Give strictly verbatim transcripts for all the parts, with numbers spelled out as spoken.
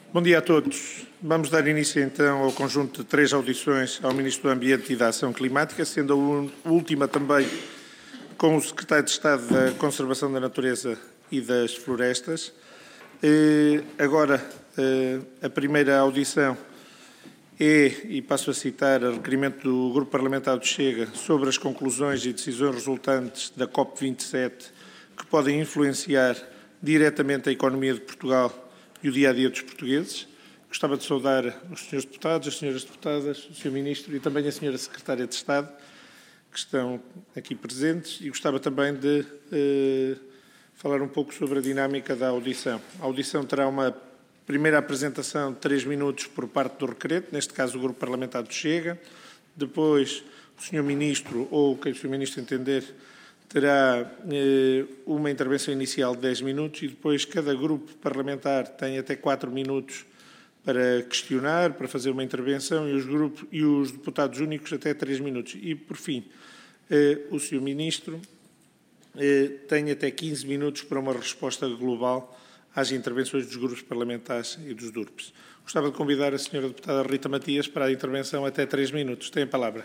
Bom dia a todos. Vamos dar início então ao conjunto de três audições ao Ministro do Ambiente e da Ação Climática, sendo a última também com o Secretário de Estado da Conservação da Natureza e das Florestas. Agora, a primeira audição é, e passo a citar, a requerimento do Grupo Parlamentar do Chega sobre as conclusões e decisões resultantes da COP vinte e sete que podem influenciar diretamente a economia de Portugal e o dia-a-dia dos portugueses. Gostava de saudar os senhores deputados, as senhoras deputadas, o senhor Ministro e também a senhora Secretária de Estado, que estão aqui presentes, e gostava também de eh, falar um pouco sobre a dinâmica da audição. A audição terá uma primeira apresentação de três minutos por parte do requerente, neste caso o Grupo Parlamentar do Chega, depois o senhor Ministro, ou quem o senhor Ministro entender, terá eh, uma intervenção inicial de dez minutos e depois cada grupo parlamentar tem até quatro minutos para questionar, para fazer uma intervenção e os, grupos, e os deputados únicos até três minutos. E, por fim, eh, o senhor Ministro eh, tem até quinze minutos para uma resposta global às intervenções dos grupos parlamentares e dos D U R Ps. Gostava de convidar a senhora deputada Rita Matias para a intervenção até três minutos. Tem a palavra.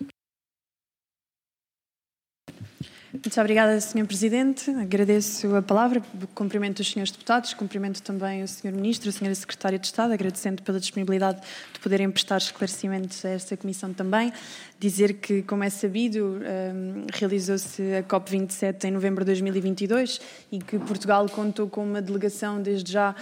Muito obrigada, senhor Presidente. Agradeço a palavra, cumprimento os senhores deputados, cumprimento também o senhor Ministro, a senhora Secretária de Estado, agradecendo pela disponibilidade de poderem prestar esclarecimentos a esta Comissão também. Dizer que, como é sabido, um, realizou-se a COP vinte e sete em novembro de dois mil e vinte e dois e que Portugal contou com uma delegação desde já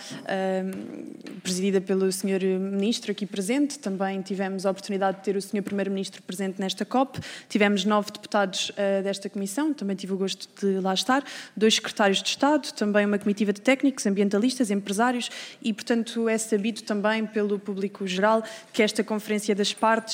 um, presidida pelo senhor Ministro aqui presente. Também tivemos a oportunidade de ter o senhor Primeiro-Ministro presente nesta COP. Tivemos nove deputados uh, desta Comissão, também tive o gosto de lá estar, dois secretários de Estado, também uma comitiva de técnicos, ambientalistas, empresários e, portanto, é sabido também pelo público geral que esta Conferência das Partes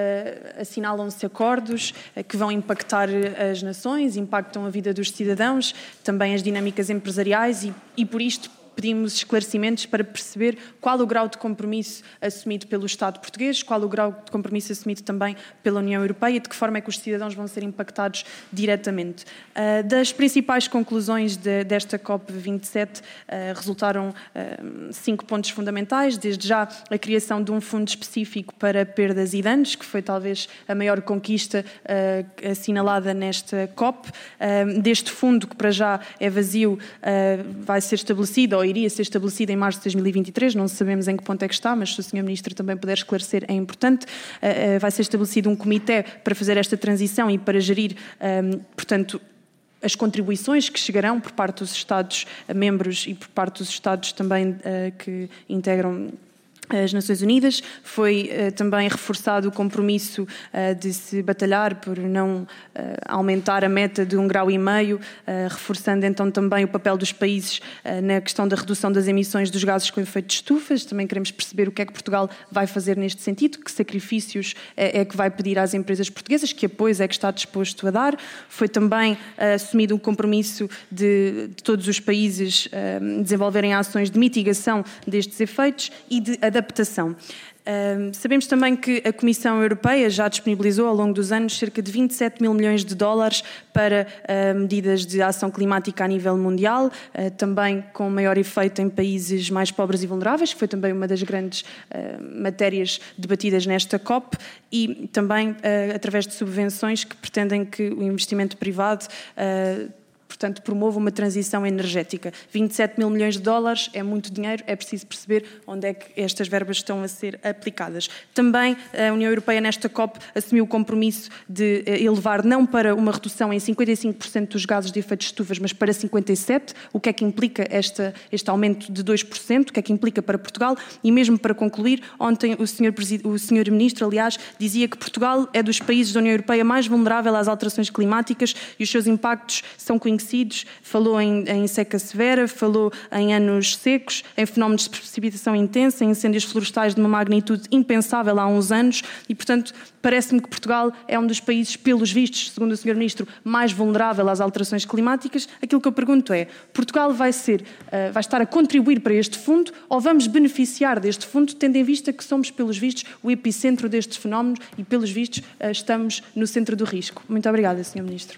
uh, assinalam-se acordos uh, que vão impactar as nações, impactam a vida dos cidadãos, também as dinâmicas empresariais e, e por isto, pedimos esclarecimentos para perceber qual o grau de compromisso assumido pelo Estado português, qual o grau de compromisso assumido também pela União Europeia e de que forma é que os cidadãos vão ser impactados diretamente. Uh, das principais conclusões de, desta COP vinte e sete uh, resultaram uh, cinco pontos fundamentais, desde já a criação de um fundo específico para perdas e danos, que foi talvez a maior conquista uh, assinalada nesta COP. Uh, deste fundo, que para já é vazio, uh, vai ser estabelecido ou iria ser estabelecida em março de dois mil e vinte e três, não sabemos em que ponto é que está, mas se o senhor Ministro também puder esclarecer, é importante. Uh, uh, vai ser estabelecido um comitê para fazer esta transição e para gerir, um, portanto, as contribuições que chegarão por parte dos Estados-membros e por parte dos Estados também uh, que integram as Nações Unidas. Foi uh, também reforçado o compromisso uh, de se batalhar por não uh, aumentar a meta de um grau e meio, uh, reforçando então também o papel dos países uh, na questão da redução das emissões dos gases com efeito de estufas. Também queremos perceber o que é que Portugal vai fazer neste sentido, que sacrifícios é, é que vai pedir às empresas portuguesas, que apoios é que está disposto a dar. Foi também uh, assumido um compromisso de, de todos os países uh, desenvolverem ações de mitigação destes efeitos e de adaptação adaptação. Uh, sabemos também que a Comissão Europeia já disponibilizou ao longo dos anos cerca de vinte e sete mil milhões de dólares para uh, medidas de ação climática a nível mundial, uh, também com maior efeito em países mais pobres e vulneráveis, que foi também uma das grandes uh, matérias debatidas nesta COP, e também uh, através de subvenções que pretendem que o investimento privado uh, portanto, promove uma transição energética. vinte e sete mil milhões de dólares é muito dinheiro, é preciso perceber onde é que estas verbas estão a ser aplicadas. Também a União Europeia, nesta COP, assumiu o compromisso de elevar não para uma redução em cinquenta e cinco por cento dos gases de efeito de estufas, mas para cinquenta e sete por cento. O que é que implica esta, este aumento de dois por cento? O que é que implica para Portugal? E mesmo para concluir, ontem o senhor, o senhor Ministro, aliás, dizia que Portugal é dos países da União Europeia mais vulnerável às alterações climáticas e os seus impactos são conhecidos. Falou em, em seca severa, falou em anos secos, em fenómenos de precipitação intensa, em incêndios florestais de uma magnitude impensável há uns anos e, portanto, parece-me que Portugal é um dos países, pelos vistos, segundo o senhor Ministro, mais vulnerável às alterações climáticas. Aquilo que eu pergunto é, Portugal vai, ser, uh, vai estar a contribuir para este fundo ou vamos beneficiar deste fundo, tendo em vista que somos, pelos vistos, o epicentro destes fenómenos e, pelos vistos, uh, estamos no centro do risco? Muito obrigada, senhor Ministro.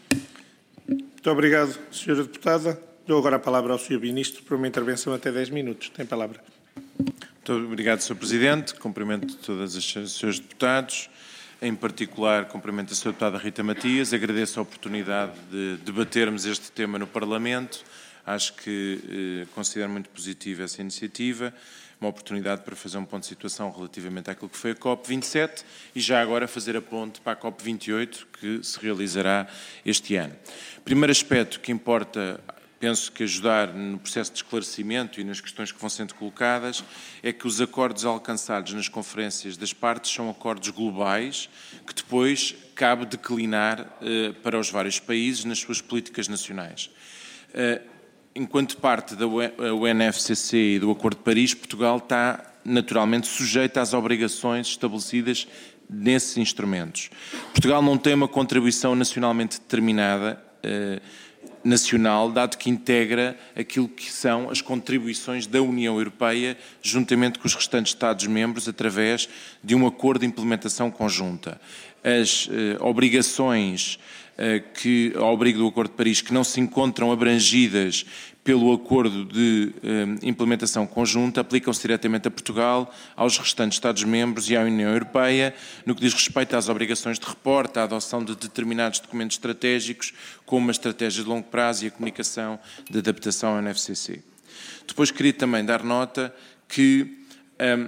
Muito obrigado, senhora Deputada. Dou agora a palavra ao senhor Ministro para uma intervenção até dez minutos. Tem palavra. Muito obrigado, senhor Presidente. Cumprimento todos os senhores deputados. Em particular, cumprimento a senhora deputada Rita Matias. Agradeço a oportunidade de debatermos este tema no Parlamento. Acho que eh, considero muito positiva essa iniciativa, uma oportunidade para fazer um ponto de situação relativamente àquilo que foi a COP vinte e sete e já agora fazer a ponte para a COP vinte e oito, que se realizará este ano. Primeiro aspecto que importa, penso que ajudar no processo de esclarecimento e nas questões que vão sendo colocadas, é que os acordos alcançados nas conferências das partes são acordos globais, que depois cabe declinar eh, para os vários países nas suas políticas nacionais. Eh, enquanto parte da U N F C C e do Acordo de Paris, Portugal está naturalmente sujeito às obrigações estabelecidas nesses instrumentos. Portugal não tem uma contribuição nacionalmente determinada, eh, nacional, dado que integra aquilo que são as contribuições da União Europeia, juntamente com os restantes Estados-membros, através de um acordo de implementação conjunta. As eh, obrigações eh, que, ao abrigo do Acordo de Paris, que não se encontram abrangidas pelo acordo de eh, implementação conjunta, aplicam-se diretamente a Portugal, aos restantes Estados-membros e à União Europeia, no que diz respeito às obrigações de reporte, à adoção de determinados documentos estratégicos, como a estratégia de longo prazo e a comunicação de adaptação ao N F C C. Depois queria também dar nota que, um,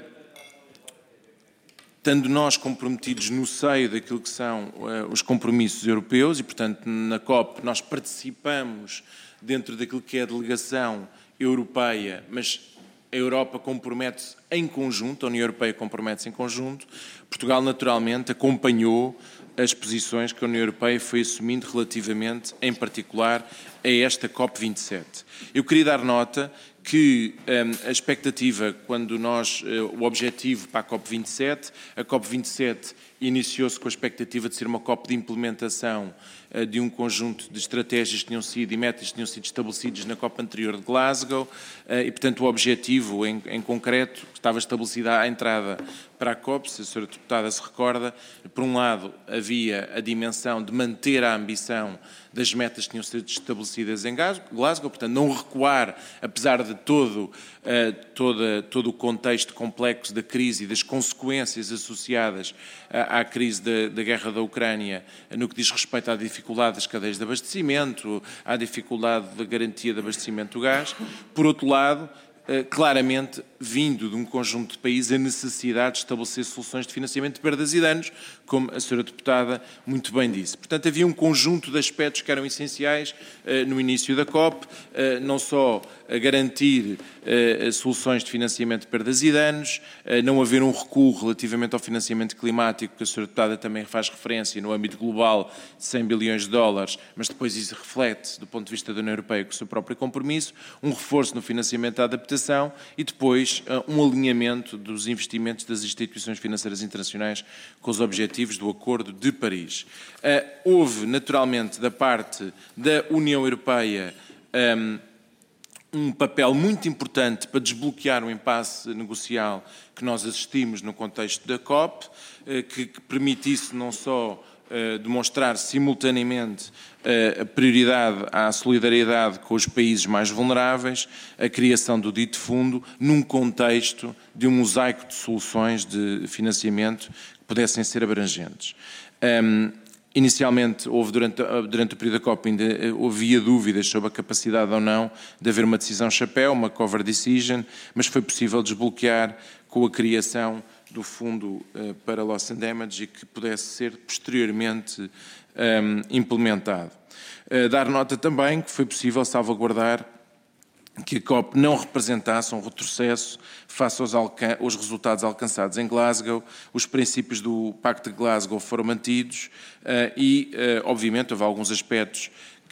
estando nós comprometidos no seio daquilo que são uh, os compromissos europeus, e portanto na COP nós participamos dentro daquilo que é a delegação europeia, mas a Europa compromete-se em conjunto, a União Europeia compromete-se em conjunto, Portugal naturalmente acompanhou as posições que a União Europeia foi assumindo relativamente, em particular, a esta COP vinte e sete. Eu queria dar nota que um, a expectativa, quando nós, uh, o objetivo para a COP vinte e sete, a COP vinte e sete iniciou-se com a expectativa de ser uma COP de implementação uh, de um conjunto de estratégias que tinham sido e metas que tinham sido estabelecidos na COP anterior de Glasgow uh, e, portanto, o objetivo em, em concreto estava estabelecida à entrada para a COP, se a senhora deputada se recorda, por um lado havia a dimensão de manter a ambição das metas que tinham sido estabelecidas em Glasgow, portanto não recuar, apesar de todo, uh, toda, todo o contexto complexo da crise e das consequências associadas à, à crise da, da guerra da Ucrânia, no que diz respeito à dificuldade das cadeias de abastecimento, à dificuldade da garantia de abastecimento do gás. Por outro lado, claramente, vindo de um conjunto de países, a necessidade de estabelecer soluções de financiamento de perdas e danos, como a senhora deputada muito bem disse. Portanto, havia um conjunto de aspectos que eram essenciais uh, no início da COP, uh, não só a garantir uh, soluções de financiamento de perdas e danos, uh, não haver um recuo relativamente ao financiamento climático, que a senhora deputada também faz referência no âmbito global de cem bilhões de dólares, mas depois isso reflete, do ponto de vista da União Europeia, com o seu próprio compromisso, um reforço no financiamento da adaptação e depois uh, um alinhamento dos investimentos das instituições financeiras internacionais com os objetivos do Acordo de Paris. Uh, houve, naturalmente, da parte da União Europeia um, um papel muito importante para desbloquear o impasse negocial que nós assistimos no contexto da COP, uh, que, que permitisse não só uh, demonstrar simultaneamente uh, a prioridade à solidariedade com os países mais vulneráveis, a criação do dito fundo, num contexto de um mosaico de soluções de financiamento que pudessem ser abrangentes. Um, inicialmente, houve durante, durante o período da COP, ainda havia dúvidas sobre a capacidade ou não de haver uma decisão chapéu, uma cover decision, mas foi possível desbloquear com a criação do Fundo uh, para Loss and Damage e que pudesse ser posteriormente um, implementado. Uh, dar nota também que foi possível salvaguardar que a COP não representasse um retrocesso face aos, aos resultados alcançados em Glasgow, os princípios do Pacto de Glasgow foram mantidos uh, e, uh, obviamente, houve alguns aspectos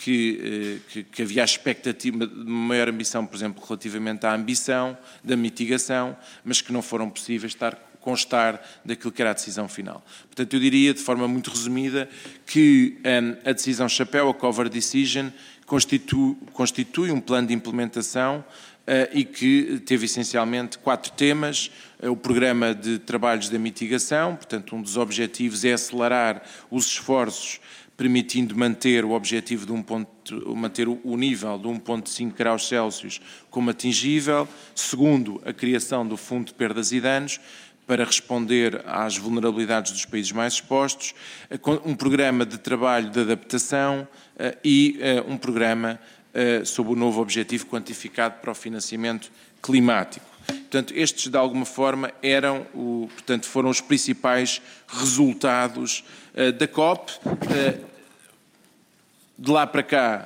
que, uh, que, que havia a expectativa de maior ambição, por exemplo, relativamente à ambição da mitigação, mas que não foram possíveis estar constar daquilo que era a decisão final. Portanto, eu diria, de forma muito resumida, que um, a decisão chapéu, a cover decision, constitui, constitui um plano de implementação uh, e que teve essencialmente quatro temas. Uh, o programa de trabalhos da mitigação, portanto, um dos objetivos é acelerar os esforços permitindo manter o objetivo de um ponto, manter o nível de um vírgula cinco graus Celsius como atingível. Segundo, a criação do Fundo de Perdas e Danos, para responder às vulnerabilidades dos países mais expostos, um programa de trabalho de adaptação e um programa sob o novo objetivo quantificado para o financiamento climático. Portanto, estes, de alguma forma, eram o, portanto, foram os principais resultados uh, da COP. Uh, de lá para cá,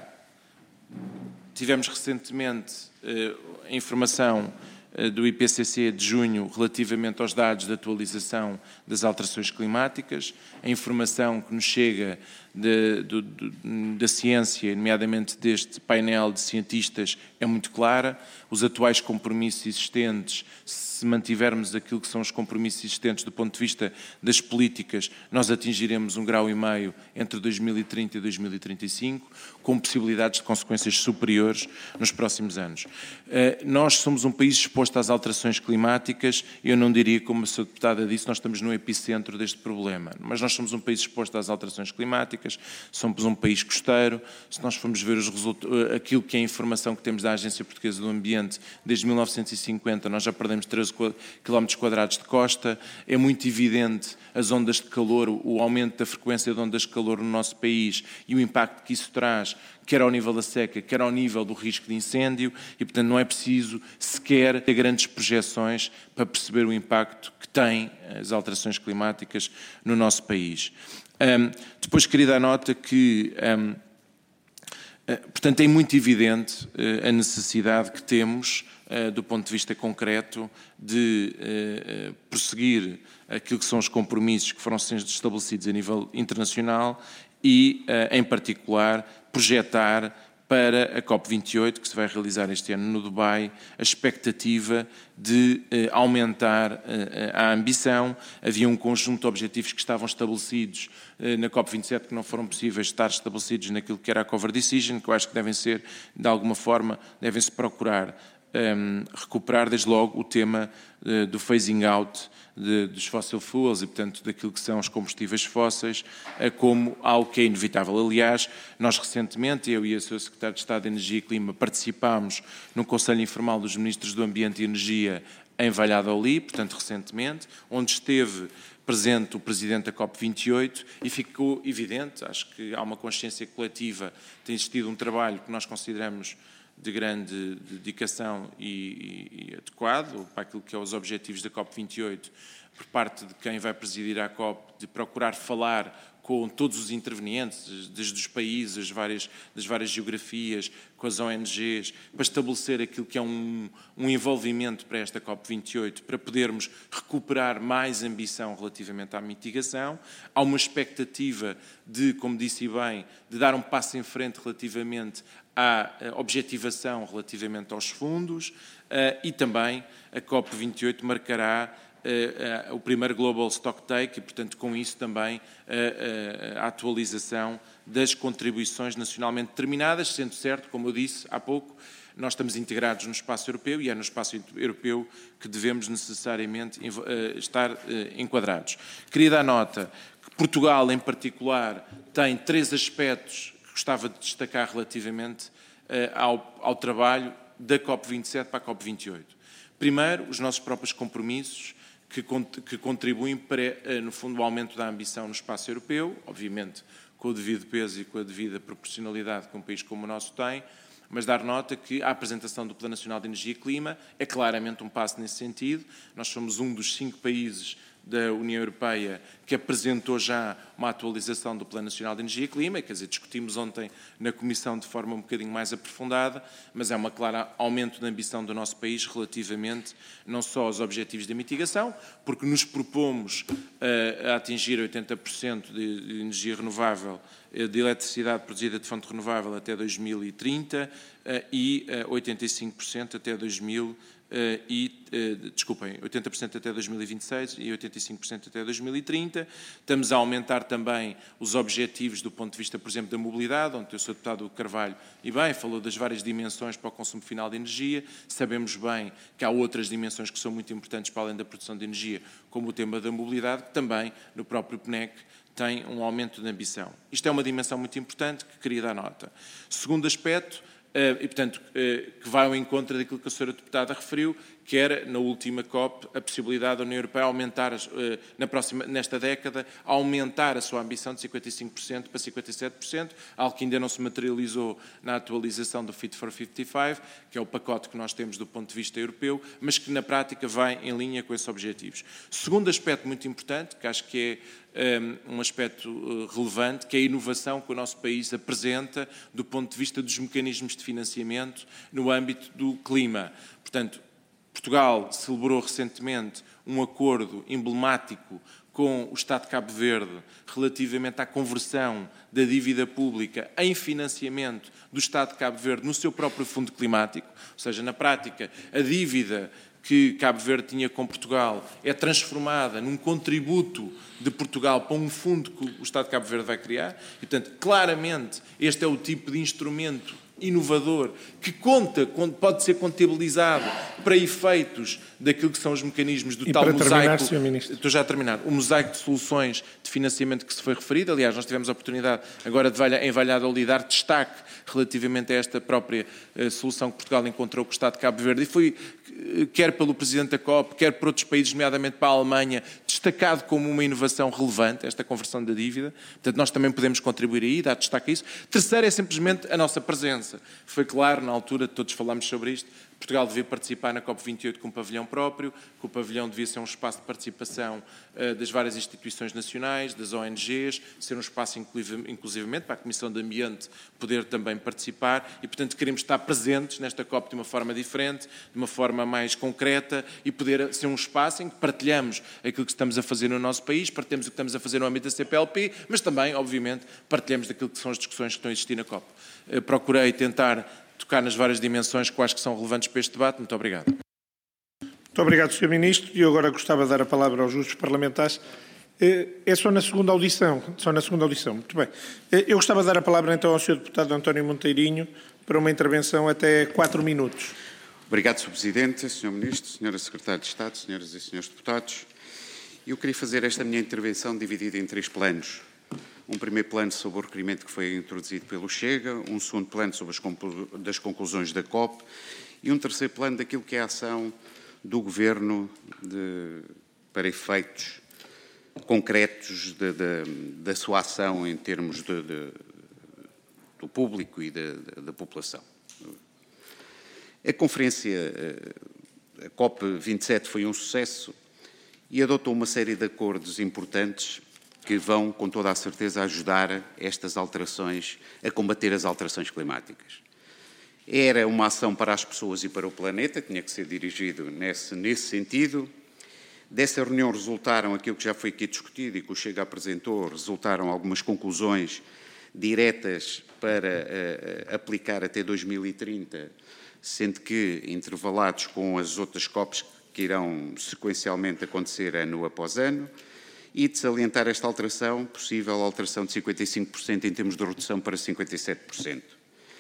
tivemos recentemente uh, a informação uh, do I P C C de junho relativamente aos dados de atualização das alterações climáticas, a informação que nos chega de, de, de, da ciência, nomeadamente deste painel de cientistas, é muito clara. Os atuais compromissos existentes, se mantivermos aquilo que são os compromissos existentes do ponto de vista das políticas, nós atingiremos um grau e meio entre dois mil e trinta e dois mil e trinta e cinco, com possibilidades de consequências superiores nos próximos anos. Nós somos um país exposto às alterações climáticas, eu não diria, como a sua deputada disse, nós estamos no epicentro deste problema, mas nós somos um país exposto às alterações climáticas, somos um país costeiro. Se nós formos ver os resultados, aquilo que é a informação que temos da Agência Portuguesa do Ambiente, desde mil novecentos e cinquenta nós já perdemos treze quilómetros quadrados de costa. É muito evidente as ondas de calor, o aumento da frequência de ondas de calor no nosso país e o impacto que isso traz, quer ao nível da seca, quer ao nível do risco de incêndio, e, portanto, não é preciso sequer ter grandes projeções para perceber o impacto que têm as alterações climáticas no nosso país. Um, depois queria dar nota que, um, uh, portanto, é muito evidente uh, a necessidade que temos, uh, do ponto de vista concreto, de uh, uh, prosseguir aquilo que são os compromissos que foram sendo estabelecidos a nível internacional e, uh, em particular, projetar para a COP vinte e oito, que se vai realizar este ano no Dubai, a expectativa de eh, aumentar eh, a ambição. Havia um conjunto de objetivos que estavam estabelecidos eh, na COP vinte e sete que não foram possíveis estar estabelecidos naquilo que era a Cover Decision, que eu acho que devem ser, de alguma forma, devem-se procurar um, recuperar desde logo o tema uh, do phasing out de, dos fossil fuels e, portanto, daquilo que são os combustíveis fósseis, uh, como algo que é inevitável. Aliás, nós recentemente, eu e a sua Secretária de Estado de Energia e Clima, participámos no Conselho Informal dos Ministros do Ambiente e Energia em Valladolid, portanto, recentemente, onde esteve presente o Presidente da COP vinte e oito e ficou evidente, acho que há uma consciência coletiva, tem existido um trabalho que nós consideramos de grande dedicação e, e, e adequado para aquilo que é os objetivos da COP vinte e oito, por parte de quem vai presidir a COP, de procurar falar com todos os intervenientes, desde os países, as várias, das várias geografias, com as O N Gs, para estabelecer aquilo que é um, um envolvimento para esta COP vinte e oito, para podermos recuperar mais ambição relativamente à mitigação. Há uma expectativa de, como disse bem, de dar um passo em frente relativamente à objetivação relativamente aos fundos, e também a COP vinte e oito marcará Uh, uh, o primeiro Global Stock Take e, portanto, com isso também uh, uh, a atualização das contribuições nacionalmente determinadas, sendo certo, como eu disse há pouco, nós estamos integrados no espaço europeu e é no espaço europeu que devemos necessariamente uh, estar uh, enquadrados. Queria dar nota que Portugal, em particular, tem três aspectos que gostava de destacar relativamente uh, ao, ao trabalho da COP vinte e sete para a COP vinte e oito. Primeiro, os nossos próprios compromissos, que contribuem para, no fundo, o aumento da ambição no espaço europeu, obviamente com o devido peso e com a devida proporcionalidade que um país como o nosso tem, mas dar nota que a apresentação do Plano Nacional de Energia e Clima é claramente um passo nesse sentido. Nós somos um dos cinco países da União Europeia que apresentou já uma atualização do Plano Nacional de Energia e Clima, quer dizer, discutimos ontem na Comissão de forma um bocadinho mais aprofundada, mas é um claro aumento da ambição do nosso país relativamente não só aos objetivos da mitigação, porque nos propomos uh, a atingir oitenta por cento de, de energia renovável, de eletricidade produzida de fonte renovável até dois mil e trinta uh, e uh, oitenta e cinco por cento até dois mil Uh, e, uh, desculpem, oitenta por cento até dois mil e vinte e seis e oitenta e cinco por cento até dois mil e trinta. Estamos a aumentar também os objetivos do ponto de vista, por exemplo, da mobilidade, onde o senhor Deputado Carvalho, e bem, falou das várias dimensões para o consumo final de energia. Sabemos bem que há outras dimensões que são muito importantes para além da produção de energia, como o tema da mobilidade, que também no próprio P N E C tem um aumento de ambição. Isto é uma dimensão muito importante que queria dar nota. Segundo aspecto, e portanto, que vai ao encontro daquilo que a senhora deputada referiu, que era, na última COP, a possibilidade da União Europeia aumentar, na próxima, nesta década, aumentar a sua ambição de cinquenta e cinco por cento para cinquenta e sete por cento, algo que ainda não se materializou na atualização do Fit for cinquenta e cinco, que é o pacote que nós temos do ponto de vista europeu, mas que na prática vai em linha com esses objetivos. Segundo aspecto muito importante, que acho que é um aspecto relevante, que é a inovação que o nosso país apresenta do ponto de vista dos mecanismos de financiamento no âmbito do clima. Portanto, Portugal celebrou recentemente um acordo emblemático com o Estado de Cabo Verde relativamente à conversão da dívida pública em financiamento do Estado de Cabo Verde no seu próprio fundo climático, ou seja, na prática, a dívida que Cabo Verde tinha com Portugal é transformada num contributo de Portugal para um fundo que o Estado de Cabo Verde vai criar. E, portanto, claramente, este é o tipo de instrumento inovador que conta, pode ser contabilizado para efeitos daquilo que são os mecanismos do e tal para mosaico. Terminar, senhor Ministro. Estou já a terminar. O mosaico de soluções de financiamento que se foi referido. Aliás, nós tivemos a oportunidade agora de, em Valladolid dar destaque relativamente a esta própria uh, solução que Portugal encontrou com o Estado de Cabo Verde e foi, uh, quer pelo Presidente da COP, quer por outros países, nomeadamente para a Alemanha, destacado como uma inovação relevante, esta conversão da dívida. Portanto, nós também podemos contribuir aí, dar destaque a isso. Terceiro é simplesmente a nossa presença. Foi claro, na altura, todos falámos sobre isto, Portugal devia participar na COP vinte e oito com um pavilhão próprio, que o pavilhão devia ser um espaço de participação uh, das várias instituições nacionais, das O N Gs, ser um espaço inclusivamente para a Comissão de Ambiente poder também participar e, portanto, queremos estar presentes nesta COP de uma forma diferente, de uma forma mais concreta e poder ser um espaço em que partilhamos aquilo que estamos a fazer no nosso país, partilhamos o que estamos a fazer no âmbito da C P L P, mas também, obviamente, partilhamos daquilo que são as discussões que estão a existir na COP. Uh, procurei tentar tocar nas várias dimensões que eu acho que são relevantes para este debate. Muito obrigado. Muito obrigado, senhor Ministro. E eu agora gostava de dar a palavra aos justos parlamentares. É só na segunda audição. Só na segunda audição. Muito bem. Eu gostava de dar a palavra então ao senhor deputado António Monteirinho para uma intervenção até quatro minutos. Obrigado, senhor Presidente, senhor Ministro, senhora Secretária de Estado, senhoras e senhores deputados. Eu queria fazer esta minha intervenção dividida em três planos. Um primeiro plano sobre o requerimento que foi introduzido pelo Chega, um segundo plano sobre as conclu- das conclusões da COP e um terceiro plano daquilo que é a ação do Governo de, para efeitos concretos de, de, da sua ação em termos de, de, do público e de, de, da população. A conferência, a COP vinte e sete, foi um sucesso e adotou uma série de acordos importantes que vão, com toda a certeza, ajudar estas alterações, a combater as alterações climáticas. Era uma ação para as pessoas e para o planeta, tinha que ser dirigido nesse, nesse sentido. Dessa reunião resultaram aquilo que já foi aqui discutido e que o Chega apresentou, resultaram algumas conclusões diretas para uh, aplicar até dois mil e trinta, sendo que intervalados com as outras COPs que irão sequencialmente acontecer ano após ano, e de salientar esta alteração, possível alteração de cinquenta e cinco por cento em termos de redução para cinquenta e sete por cento.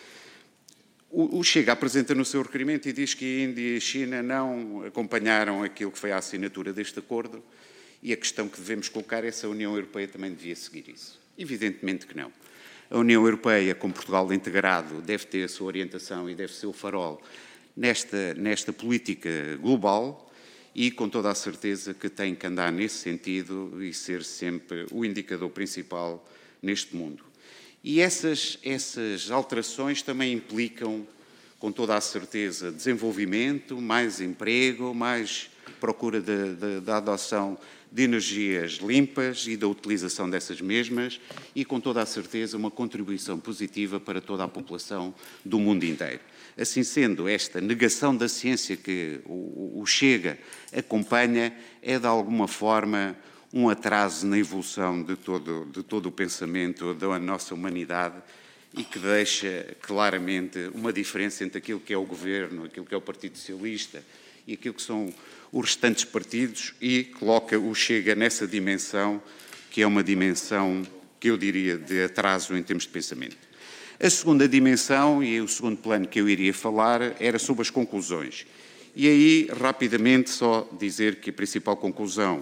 O, o Chega apresenta no seu requerimento e diz que a Índia e a China não acompanharam aquilo que foi a assinatura deste acordo e a questão que devemos colocar é se a União Europeia também devia seguir isso. Evidentemente que não. A União Europeia, com Portugal integrado, deve ter a sua orientação e deve ser o farol nesta, nesta política global, e com toda a certeza que tem que andar nesse sentido e ser sempre o indicador principal neste mundo. E essas, essas alterações também implicam, com toda a certeza, desenvolvimento, mais emprego, mais procura da adoção de energias limpas e da utilização dessas mesmas e, com toda a certeza, uma contribuição positiva para toda a população do mundo inteiro. Assim sendo, esta negação da ciência que o, o Chega acompanha é, de alguma forma, um atraso na evolução de todo, de todo o pensamento da nossa humanidade e que deixa claramente uma diferença entre aquilo que é o Governo, aquilo que é o Partido Socialista e aquilo que são os restantes partidos e coloca o Chega nessa dimensão, que é uma dimensão que eu diria de atraso em termos de pensamento. A segunda dimensão, e o segundo plano que eu iria falar, era sobre as conclusões. E aí, rapidamente, só dizer que a principal conclusão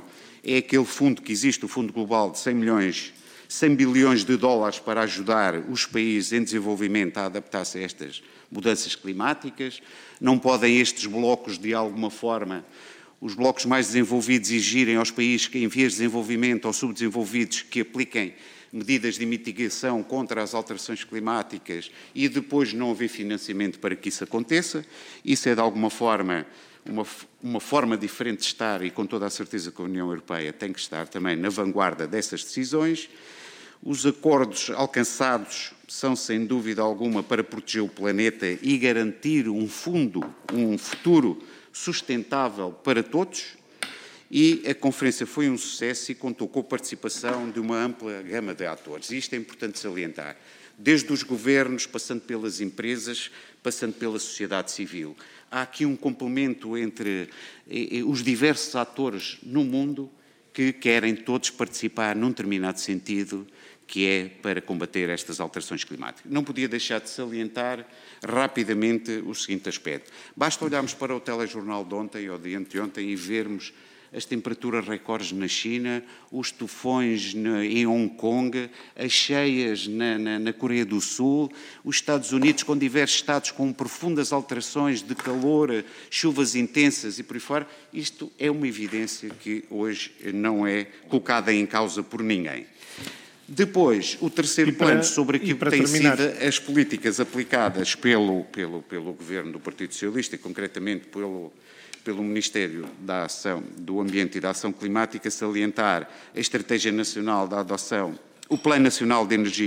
é aquele fundo que existe, o Fundo Global de cem milhões, cem bilhões de dólares para ajudar os países em desenvolvimento a adaptar-se a estas mudanças climáticas. Não podem estes blocos, de alguma forma, os blocos mais desenvolvidos, exigirem aos países que em vias de desenvolvimento ou subdesenvolvidos que apliquem medidas de mitigação contra as alterações climáticas e depois não haver financiamento para que isso aconteça. Isso é, de alguma forma, uma, uma forma diferente de estar, e com toda a certeza que a União Europeia tem que estar também na vanguarda dessas decisões. Os acordos alcançados são, sem dúvida alguma, para proteger o planeta e garantir um fundo, um futuro sustentável para todos. E a conferência foi um sucesso e contou com a participação de uma ampla gama de atores. E isto é importante salientar, desde os governos, passando pelas empresas, passando pela sociedade civil. Há aqui um complemento entre eh, os diversos atores no mundo que querem todos participar num determinado sentido, que é para combater estas alterações climáticas. Não podia deixar de salientar rapidamente o seguinte aspecto. Basta olharmos para o telejornal de ontem ou de anteontem e vermos as temperaturas recordes na China, os tufões na, em Hong Kong, as cheias na, na, na Coreia do Sul, os Estados Unidos com diversos estados com profundas alterações de calor, chuvas intensas e por aí fora. Isto é uma evidência que hoje não é colocada em causa por ninguém. Depois, o terceiro para, plano sobre aquilo que têm sido as políticas aplicadas pelo, pelo, pelo Governo do Partido Socialista e concretamente pelo, pelo Ministério da Ação, do Ambiente e da Ação Climática, salientar a Estratégia Nacional da Adoção, o Plano Nacional de Energia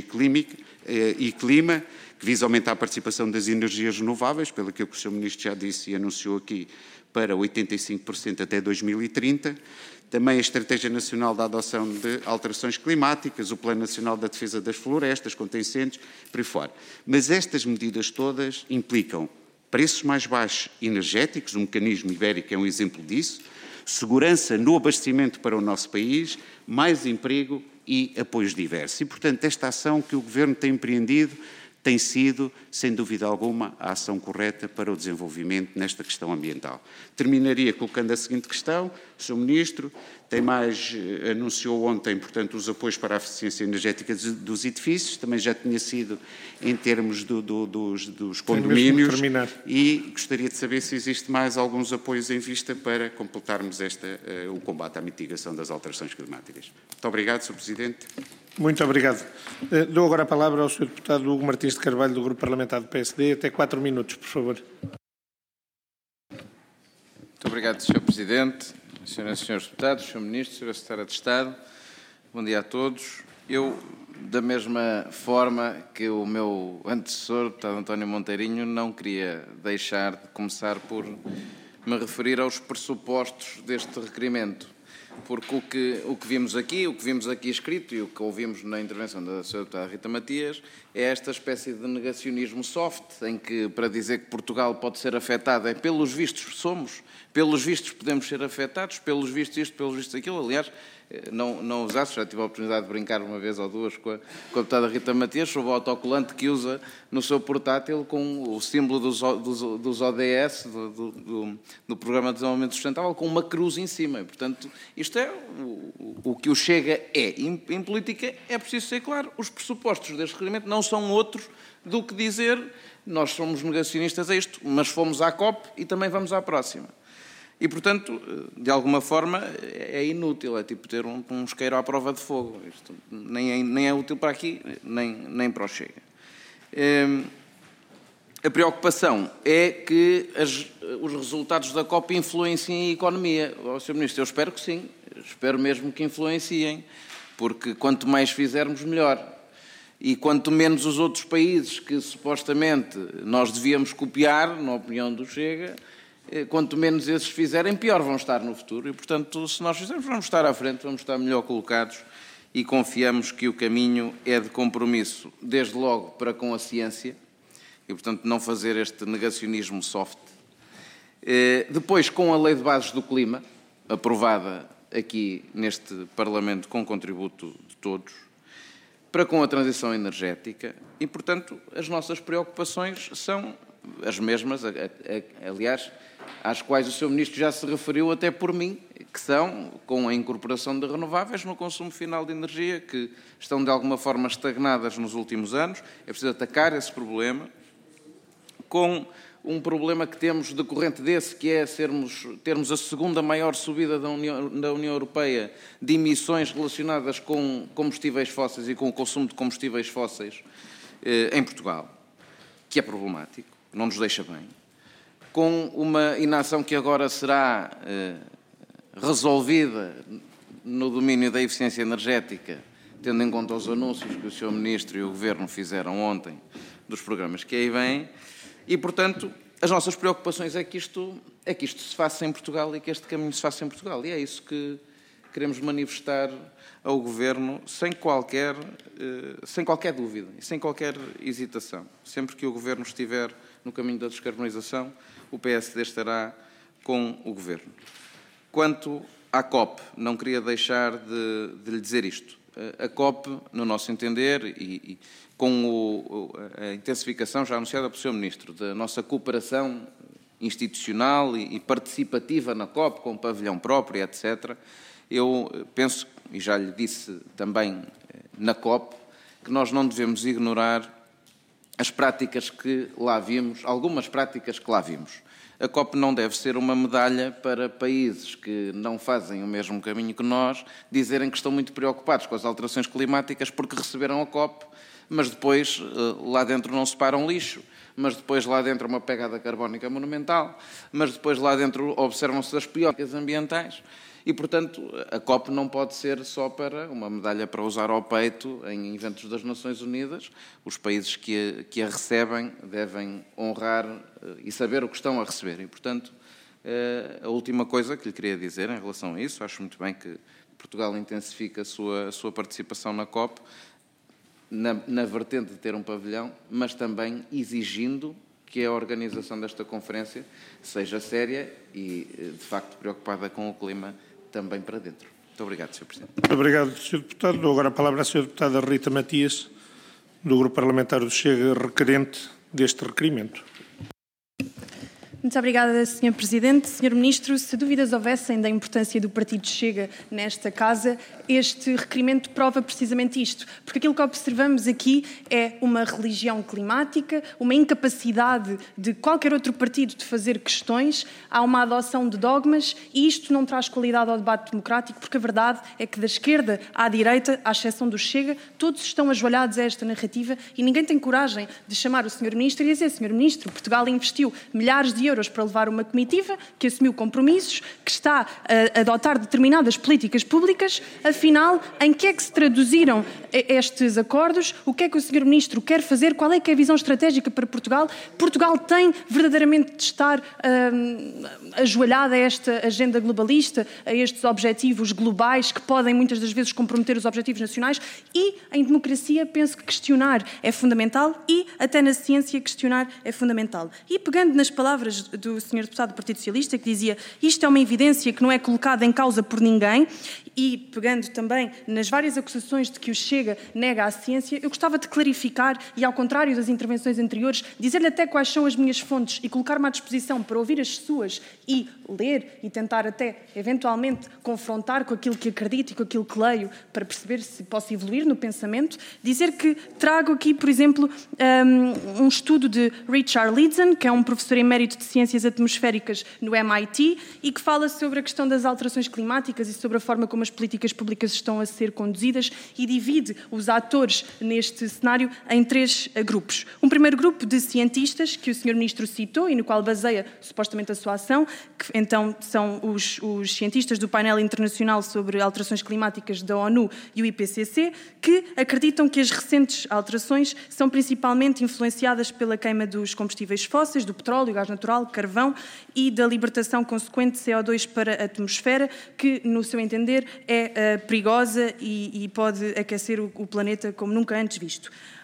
e Clima, que visa aumentar a participação das energias renováveis, pelo que o senhor Ministro já disse e anunciou aqui, para oitenta e cinco por cento até dois mil e trinta. Também a Estratégia Nacional da Adoção de Alterações Climáticas, o Plano Nacional da Defesa das Florestas, contra incêndios, por aí fora. Mas estas medidas todas implicam preços mais baixos energéticos, o mecanismo ibérico é um exemplo disso, segurança no abastecimento para o nosso país, mais emprego e apoios diversos. E, portanto, esta ação que o Governo tem empreendido tem sido, sem dúvida alguma, a ação correta para o desenvolvimento nesta questão ambiental. Terminaria colocando a seguinte questão. O senhor Ministro tem mais, anunciou ontem, portanto, os apoios para a eficiência energética dos edifícios, também já tinha sido em termos do, do, dos, dos condomínios, e gostaria de saber se existe mais alguns apoios em vista para completarmos esta, uh, o combate à mitigação das alterações climáticas. Muito obrigado, senhor Presidente. Muito obrigado. Uh, dou agora a palavra ao senhor Deputado Hugo Martins de Carvalho, do Grupo Parlamentar do P S D. Até quatro minutos, por favor. Muito obrigado, senhor Presidente, senhoras e senhores deputados, senhor Ministro, senhora Secretária de Estado. Bom dia a todos. Eu, da mesma forma que o meu antecessor, o deputado António Monteirinho, não queria deixar de começar por me referir aos pressupostos deste requerimento. Porque o que, o que vimos aqui, o que vimos aqui escrito e o que ouvimos na intervenção da senhora deputada Rita Matias é esta espécie de negacionismo soft, em que, para dizer que Portugal pode ser afetado, é pelos vistos somos, pelos vistos podemos ser afetados, pelos vistos isto, pelos vistos aquilo. Aliás, não, não usasse, já tive a oportunidade de brincar uma vez ou duas com a, com a deputada Rita Matias sobre o autocolante que usa no seu portátil com o símbolo dos, dos, dos O D S, do, do, do Programa de Desenvolvimento Sustentável, com uma cruz em cima. E, portanto, isto é o, o que o Chega é. Em, em política é preciso ser claro, os pressupostos deste requerimento não são outros do que dizer nós somos negacionistas a isto, mas fomos à COP e também vamos à próxima. E, portanto, de alguma forma, é inútil, é tipo ter um, um isqueiro à prova de fogo. Isto nem é, nem é útil para aqui, nem, nem para o Chega. É, a preocupação é que as, os resultados da COP influenciem a economia. Oh, senhor Ministro, eu espero que sim, espero mesmo que influenciem, porque quanto mais fizermos, melhor. E quanto menos os outros países que supostamente nós devíamos copiar, na opinião do Chega, quanto menos esses fizerem, pior vão estar no futuro. E, portanto, se nós fizermos, vamos estar à frente, vamos estar melhor colocados e confiamos que o caminho é de compromisso, desde logo para com a ciência, e, portanto, não fazer este negacionismo soft. Depois, com a Lei de Bases do Clima, aprovada aqui neste Parlamento com contributo de todos, para com a transição energética e, portanto, as nossas preocupações são as mesmas, a, a, aliás, às quais o senhor Ministro já se referiu até por mim, que são com a incorporação de renováveis no consumo final de energia, que estão de alguma forma estagnadas nos últimos anos. É preciso atacar esse problema com um problema que temos decorrente desse, que é sermos, termos a segunda maior subida da União, da União Europeia de emissões relacionadas com combustíveis fósseis e com o consumo de combustíveis fósseis eh, em Portugal, que é problemático, não nos deixa bem, com uma inação que agora será eh, resolvida no domínio da eficiência energética, tendo em conta os anúncios que o senhor Ministro e o Governo fizeram ontem dos programas que aí vêm. E, portanto, as nossas preocupações é que, isto, é que isto se faça em Portugal e que este caminho se faça em Portugal. E é isso que queremos manifestar ao Governo sem qualquer, sem qualquer dúvida e sem qualquer hesitação. Sempre que o Governo estiver no caminho da descarbonização, o P S D estará com o Governo. Quanto à COP, não queria deixar de, de lhe dizer isto. A COP, no nosso entender, e, e com o, a intensificação já anunciada pelo senhor Ministro, da nossa cooperação institucional e, e participativa na COP, com pavilhão próprio, etcétera, eu penso, e já lhe disse também na COP, que nós não devemos ignorar as práticas que lá vimos, algumas práticas que lá vimos. A COP não deve ser uma medalha para países que não fazem o mesmo caminho que nós, dizerem que estão muito preocupados com as alterações climáticas porque receberam a COP, mas depois lá dentro não separam lixo, mas depois lá dentro uma pegada carbónica monumental, mas depois lá dentro observam-se as piores ambientais. E, portanto, a COP não pode ser só para uma medalha para usar ao peito em eventos das Nações Unidas. Os países que a, que a recebem devem honrar e saber o que estão a receber. E, portanto, a última coisa que lhe queria dizer em relação a isso, acho muito bem que Portugal intensifique a sua, a sua participação na COP, na, na vertente de ter um pavilhão, mas também exigindo que a organização desta conferência seja séria e, de facto, preocupada com o clima também para dentro. Muito obrigado, senhor Presidente. Muito obrigado, senhor Deputado. Dou agora a palavra à senhora Deputada Rita Matias, do Grupo Parlamentar do Chega, requerente deste requerimento. Muito obrigada, senhor Presidente. senhor Ministro, se dúvidas houvessem da importância do Partido Chega nesta Casa, este requerimento prova precisamente isto, porque aquilo que observamos aqui é uma religião climática, uma incapacidade de qualquer outro partido de fazer questões, há uma adoção de dogmas e isto não traz qualidade ao debate democrático, porque a verdade é que da esquerda à direita, à exceção do Chega, todos estão ajoelhados a esta narrativa e ninguém tem coragem de chamar o senhor Ministro e dizer: senhor Ministro, Portugal investiu milhares de euros para levar uma comitiva, que assumiu compromissos, que está a adotar determinadas políticas públicas. Afinal, em que é que se traduziram estes acordos? O que é que o senhor Ministro quer fazer? Qual é que é a visão estratégica para Portugal? Portugal tem verdadeiramente de estar hum, ajoelhada a esta agenda globalista, a estes objetivos globais que podem muitas das vezes comprometer os objetivos nacionais? E em democracia penso que questionar é fundamental e até na ciência questionar é fundamental. E pegando nas palavras do senhor Deputado do Partido Socialista, que dizia isto é uma evidência que não é colocada em causa por ninguém, e pegando também nas várias acusações de que o Chega nega a ciência, eu gostava de clarificar e, ao contrário das intervenções anteriores, dizer-lhe até quais são as minhas fontes e colocar-me à disposição para ouvir as suas e ler e tentar até, eventualmente, confrontar com aquilo que acredito e com aquilo que leio para perceber se posso evoluir no pensamento. Dizer que trago aqui, por exemplo, um, um estudo de Richard Leadson, que é um professor emérito de Ciências Atmosféricas no M I T e que fala sobre a questão das alterações climáticas e sobre a forma como as políticas públicas estão a ser conduzidas e divide os atores neste cenário em três grupos. Um primeiro grupo de cientistas que o senhor Ministro citou e no qual baseia supostamente a sua ação, que então são os, os cientistas do painel internacional sobre alterações climáticas da ONU e o I P C C, que acreditam que as recentes alterações são principalmente influenciadas pela queima dos combustíveis fósseis, do petróleo, gás natural, carvão e da libertação consequente de C O dois para a atmosfera, que, no seu entender, é uh, perigosa e, e pode aquecer o, o planeta como nunca antes visto.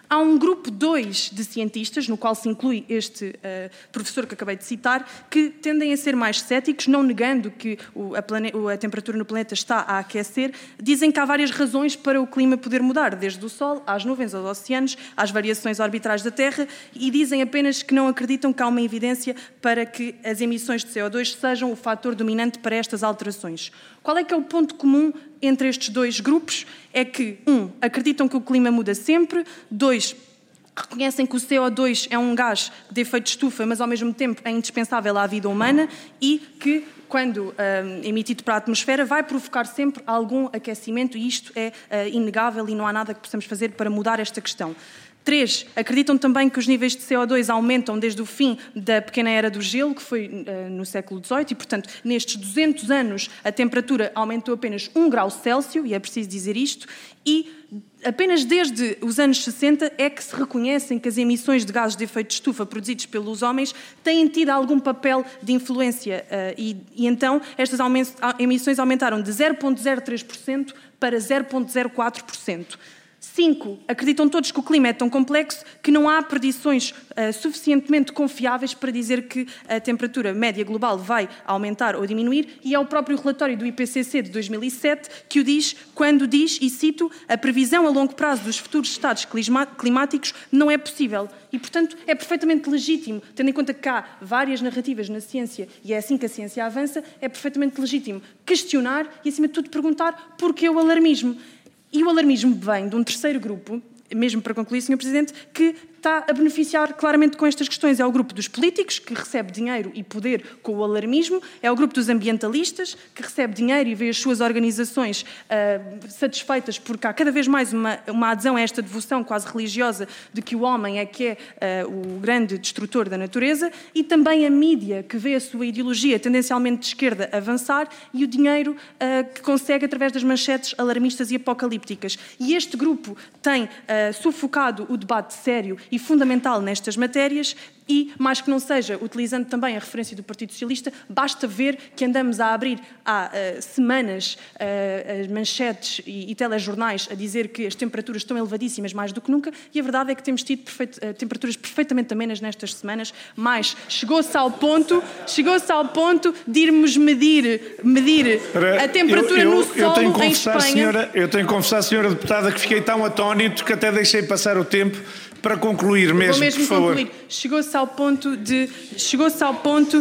Há um grupo dois de cientistas, no qual se inclui este uh, professor que acabei de citar, que tendem a ser mais céticos, não negando que o, a, plane... a temperatura no planeta está a aquecer. Dizem que há várias razões para o clima poder mudar, desde o Sol, às nuvens, aos oceanos, às variações orbitais da Terra, e dizem apenas que não acreditam que há uma evidência para que as emissões de C O dois sejam o fator dominante para estas alterações. Qual é que é o ponto comum entre estes dois grupos? É que, um, acreditam que o clima muda sempre, dois, reconhecem que o C O dois é um gás de efeito de estufa, mas ao mesmo tempo é indispensável à vida humana e que, quando um, emitido para a atmosfera, vai provocar sempre algum aquecimento e isto é uh, inegável e não há nada que possamos fazer para mudar esta questão. Três, acreditam também que os níveis de C O dois aumentam desde o fim da pequena era do gelo, que foi uh, no século dezoito, e, portanto, nestes duzentos anos a temperatura aumentou apenas um grau Celsius, e é preciso dizer isto, e apenas desde os anos sessenta é que se reconhecem que as emissões de gases de efeito de estufa produzidos pelos homens têm tido algum papel de influência uh, e, e então estas emissões aumentaram de zero vírgula zero três por cento para zero vírgula zero quatro por cento. Cinco, acreditam todos que o clima é tão complexo que não há predições uh, suficientemente confiáveis para dizer que a temperatura média global vai aumentar ou diminuir, e é o próprio relatório do I P C C de dois mil e sete que o diz, quando diz, e cito, a previsão a longo prazo dos futuros estados climáticos não é possível. E, portanto, é perfeitamente legítimo, tendo em conta que há várias narrativas na ciência e é assim que a ciência avança, é perfeitamente legítimo questionar e, acima de tudo, perguntar porquê o alarmismo. E o alarmismo vem de um terceiro grupo, mesmo para concluir, senhor Presidente, que está a beneficiar claramente com estas questões. É o grupo dos políticos, que recebe dinheiro e poder com o alarmismo, é o grupo dos ambientalistas, que recebe dinheiro e vê as suas organizações uh, satisfeitas porque há cada vez mais uma, uma adesão a esta devoção quase religiosa de que o homem é que é uh, o grande destrutor da natureza, e também a mídia, que vê a sua ideologia tendencialmente de esquerda avançar, e o dinheiro uh, que consegue através das manchetes alarmistas e apocalípticas. E este grupo tem uh, sufocado o debate sério e fundamental nestas matérias e, mais que não seja, utilizando também a referência do Partido Socialista, basta ver que andamos a abrir há uh, semanas uh, as manchetes e, e telejornais a dizer que as temperaturas estão elevadíssimas mais do que nunca, e a verdade é que temos tido perfeito, uh, temperaturas perfeitamente amenas nestas semanas, mas chegou-se ao ponto, chegou-se ao ponto de irmos medir, medir a temperatura eu, eu, no solo eu em Espanha. Senhora, eu tenho que confessar, senhora deputada, que fiquei tão atónito que até deixei passar o tempo para concluir mesmo, mesmo por favor. Concluir. Chegou-se ao ponto de... Chegou-se ao ponto...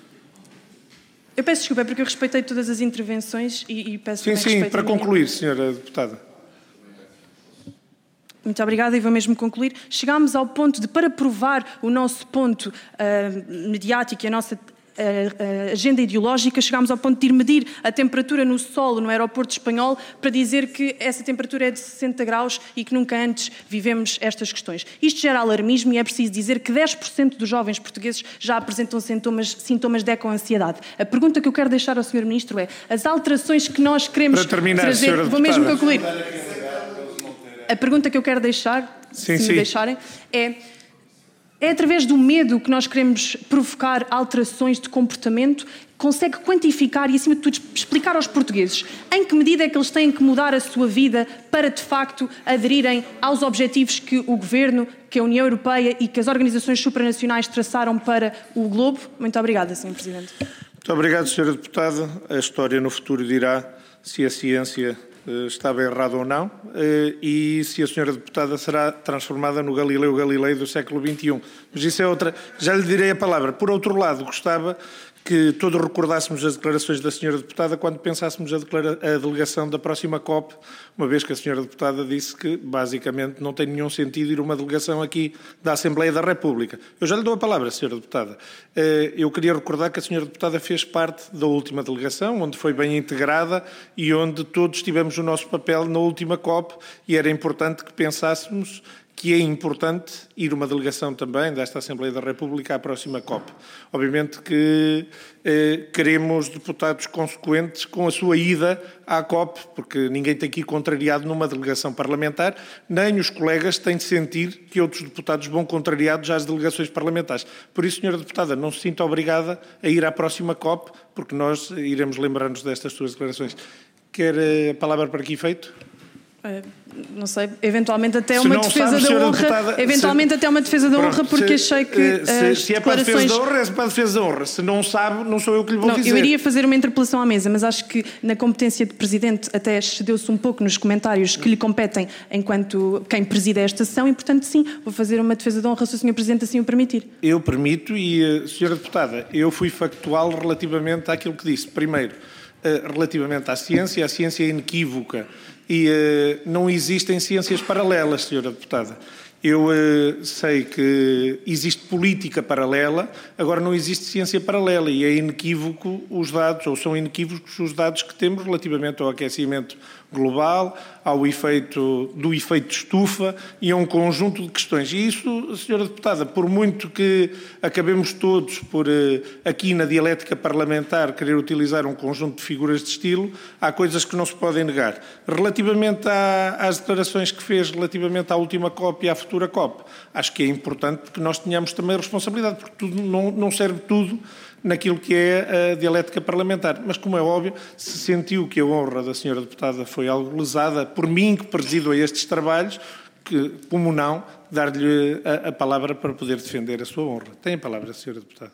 Eu peço desculpa, é porque eu respeitei todas as intervenções e, e peço... Sim, sim, para concluir, senhora deputada. Muito obrigada, e vou mesmo concluir. Chegámos ao ponto de, para provar o nosso ponto uh, mediático e a nossa... a agenda ideológica, chegámos ao ponto de ir medir a temperatura no solo no aeroporto espanhol para dizer que essa temperatura é de sessenta graus e que nunca antes vivemos estas questões. Isto gera alarmismo e é preciso dizer que dez por cento dos jovens portugueses já apresentam sintomas, sintomas de eco-ansiedade. A pergunta que eu quero deixar ao senhor Ministro é: as alterações que nós queremos para terminar, trazer... Vou mesmo concluir. A pergunta que eu quero deixar, sim, se sim. me deixarem, é... É através do medo que nós queremos provocar alterações de comportamento? Consegue quantificar e, acima de tudo, explicar aos portugueses em que medida é que eles têm que mudar a sua vida para, de facto, aderirem aos objetivos que o Governo, que a União Europeia e que as organizações supranacionais traçaram para o globo? Muito obrigada, senhor Presidente. Muito obrigado, senhora deputada. A história no futuro dirá se a ciência estava errado ou não, e se a senhora deputada será transformada no Galileu Galilei do século vinte e um. Mas isso é outra... Já lhe direi a palavra. Por outro lado, gostava que todos recordássemos as declarações da senhora deputada quando pensássemos a, declara... a delegação da próxima COP, uma vez que a senhora deputada disse que, basicamente, não tem nenhum sentido ir uma delegação aqui da Assembleia da República. Eu já lhe dou a palavra, senhora deputada. Eu queria recordar que a senhora deputada fez parte da última delegação, onde foi bem integrada e onde todos tivemos o nosso papel na última COP, e era importante que pensássemos que é importante ir uma delegação também desta Assembleia da República à próxima COP. Obviamente que eh, queremos deputados consequentes com a sua ida à COP, porque ninguém tem que ir contrariado numa delegação parlamentar, nem os colegas têm de sentir que outros deputados vão contrariados às delegações parlamentares. Por isso, senhora deputada, não se sinta obrigada a ir à próxima COP, porque nós iremos lembrar-nos destas suas declarações. Quer a palavra para aqui feito? Não sei, eventualmente até Se uma não defesa sabe, da honra, deputada, eventualmente se, até uma defesa da honra, pronto, porque se, achei que se, as se é para a declarações... defesa da honra, é para a defesa da honra. Se não sabe, não sou eu que lhe vou não, dizer. Eu iria fazer uma interpelação à mesa, mas acho que na competência de Presidente até excedeu-se um pouco nos comentários que lhe competem enquanto quem preside esta sessão e, portanto, sim, vou fazer uma defesa da honra se o senhor Presidente assim o permitir. Eu permito e, senhora Deputada, eu fui factual relativamente àquilo que disse. Primeiro, relativamente à ciência, a ciência é inequívoca e uh, não existem ciências paralelas, senhora Deputada. Eu uh, sei que existe política paralela, agora não existe ciência paralela e é inequívoco os dados, ou são inequívocos os dados que temos relativamente ao aquecimento global, ao efeito, do efeito de estufa e a um conjunto de questões. E isso, senhora Deputada, por muito que acabemos todos por, aqui na dialética parlamentar, querer utilizar um conjunto de figuras de estilo, há coisas que não se podem negar. Relativamente à, às declarações que fez relativamente à última COP e à futura COP, acho que é importante que nós tenhamos também responsabilidade, porque tudo, não, não serve tudo naquilo que é a dialética parlamentar. Mas, como é óbvio, se sentiu que a honra da senhora Deputada foi algo lesada, por mim que presido a estes trabalhos, que, como não, dar-lhe a, a palavra para poder defender a sua honra. Tem a palavra, senhora Deputada.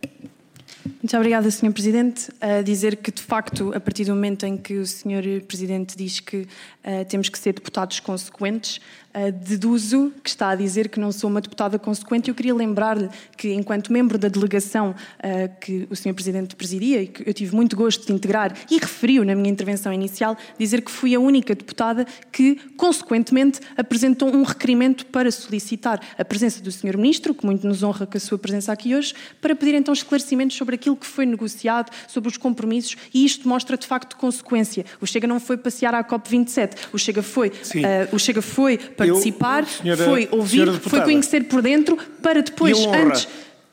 Muito obrigada, senhor Presidente. A dizer que, de facto, a partir do momento em que o senhor Presidente diz que uh, temos que ser deputados consequentes, uh, deduzo que está a dizer que não sou uma deputada consequente. Eu queria lembrar-lhe que, enquanto membro da delegação uh, que o senhor Presidente presidia e que eu tive muito gosto de integrar e referiu na minha intervenção inicial, dizer que fui a única deputada que, consequentemente, apresentou um requerimento para solicitar a presença do senhor Ministro, que muito nos honra com a sua presença aqui hoje, para pedir então esclarecimentos sobre aquilo que foi negociado, sobre os compromissos, e isto mostra de facto consequência. O Chega não foi passear à COP vinte e sete, o Chega foi, uh, o Chega foi participar, eu, senhora, foi ouvir, foi conhecer por dentro, para depois, antes...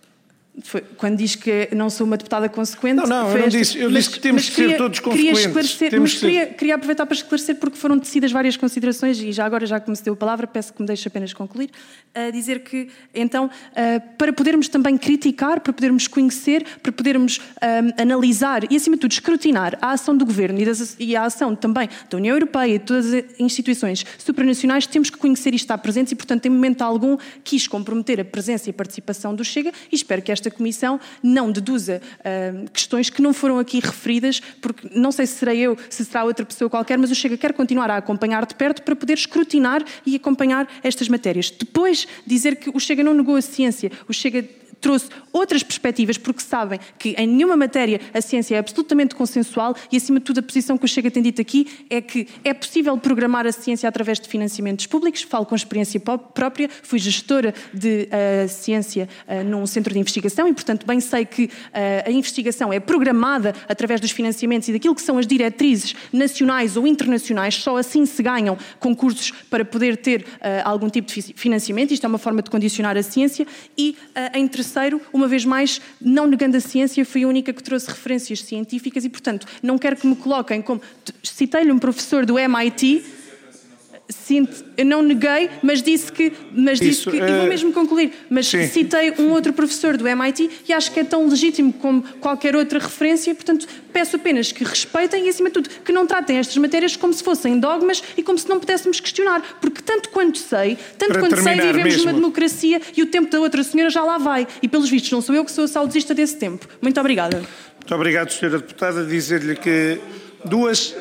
Foi, quando diz que não sou uma deputada consequente... Não, não, eu não disse. Eu mas, disse que temos que ser todos consequentes. Queria esclarecer, temos mas queria, ser... queria aproveitar para esclarecer, porque foram tecidas várias considerações, e já agora, já que me deu a palavra, peço que me deixe apenas concluir, a dizer que, então, uh, para podermos também criticar, para podermos conhecer, para podermos um, analisar e, acima de tudo, escrutinar a ação do Governo e, das, e a ação também da União Europeia e de todas as instituições supranacionais, temos que conhecer e estar presentes e, portanto, em momento algum, quis comprometer a presença e a participação do Chega e espero que esta Comissão não deduza uh, questões que não foram aqui referidas, porque não sei se serei eu, se será outra pessoa qualquer, mas o Chega quer continuar a acompanhar de perto para poder escrutinar e acompanhar estas matérias. Depois, dizer que o Chega não negou a ciência, o Chega trouxe outras perspectivas, porque sabem que em nenhuma matéria a ciência é absolutamente consensual e, acima de tudo, a posição que o Chega tem dito aqui é que é possível programar a ciência através de financiamentos públicos. Falo com experiência própria, fui gestora de uh, ciência uh, num centro de investigação e, portanto, bem sei que uh, a investigação é programada através dos financiamentos e daquilo que são as diretrizes nacionais ou internacionais. Só assim se ganham concursos para poder ter uh, algum tipo de financiamento. Isto é uma forma de condicionar a ciência e, uh, em terceiro, uma vez mais, não negando a ciência, fui a única que trouxe referências científicas e, portanto, não quero que me coloquem como... Citei-lhe um professor do M I T... Eu não neguei, mas disse que... Mas disse que e vou mesmo concluir. Mas sim, citei um outro professor do M I T e acho que é tão legítimo como qualquer outra referência. Portanto, peço apenas que respeitem e, acima de tudo, que não tratem estas matérias como se fossem dogmas e como se não pudéssemos questionar. Porque tanto quanto sei, tanto quanto sei, vivemos mesmo numa democracia e o tempo da outra senhora já lá vai. E, pelos vistos, não sou eu que sou a saudosista desse tempo. Muito obrigada. Muito obrigado, senhora Deputada. Dizer-lhe que duas...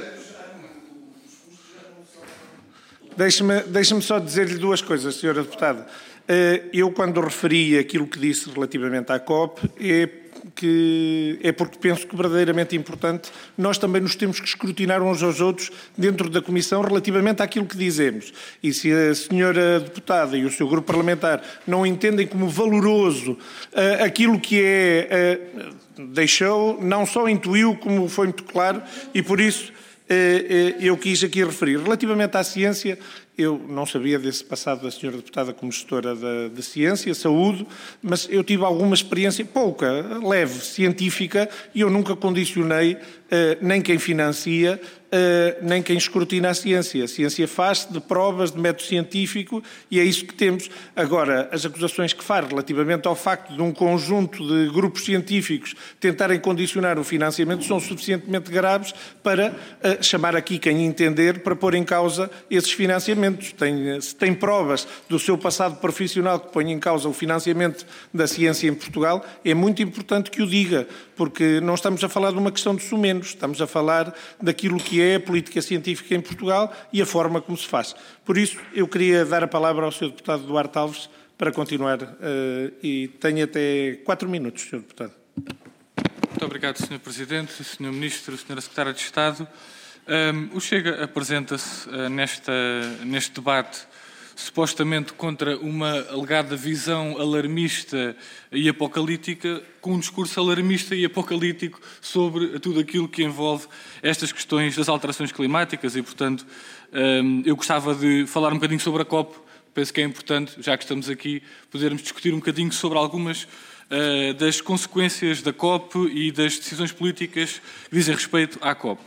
Deixe-me deixe-me só dizer-lhe duas coisas, senhora Deputada. Eu, quando referi aquilo que disse relativamente à COP, é, que, é porque penso que verdadeiramente importante nós também nos temos que escrutinar uns aos outros dentro da Comissão relativamente àquilo que dizemos. E se a senhora Deputada e o seu grupo parlamentar não entendem como valoroso uh, aquilo que é... Uh, deixou, não só intuiu, como foi muito claro, e por isso... eu quis aqui referir. Relativamente à ciência, eu não sabia desse passado da senhora deputada como gestora da, da ciência, saúde, mas eu tive alguma experiência, pouca, leve, científica, e eu nunca condicionei uh, nem quem financia, uh, nem quem escrutina a ciência. A ciência faz-se de provas, de método científico, e é isso que temos. Agora, as acusações que faz relativamente ao facto de um conjunto de grupos científicos tentarem condicionar o financiamento são suficientemente graves para uh, chamar aqui quem entender para pôr em causa esses financiamentos. Tem, se tem provas do seu passado profissional que põem em causa o financiamento da ciência em Portugal, é muito importante que o diga, porque não estamos a falar de uma questão de sumenos, estamos a falar daquilo que é a política científica em Portugal e a forma como se faz. Por isso, eu queria dar a palavra ao senhor deputado Duarte Alves para continuar, uh, e tenho até quatro minutos, senhor deputado. Muito obrigado, senhor Presidente, senhor Ministro, senhora Secretária de Estado. Um, o Chega apresenta-se uh, nesta, neste debate supostamente contra uma alegada visão alarmista e apocalíptica, com um discurso alarmista e apocalíptico sobre tudo aquilo que envolve estas questões das alterações climáticas e, portanto, um, eu gostava de falar um bocadinho sobre a COP. Penso que é importante, já que estamos aqui, podermos discutir um bocadinho sobre algumas uh, das consequências da COP e das decisões políticas que dizem respeito à COP.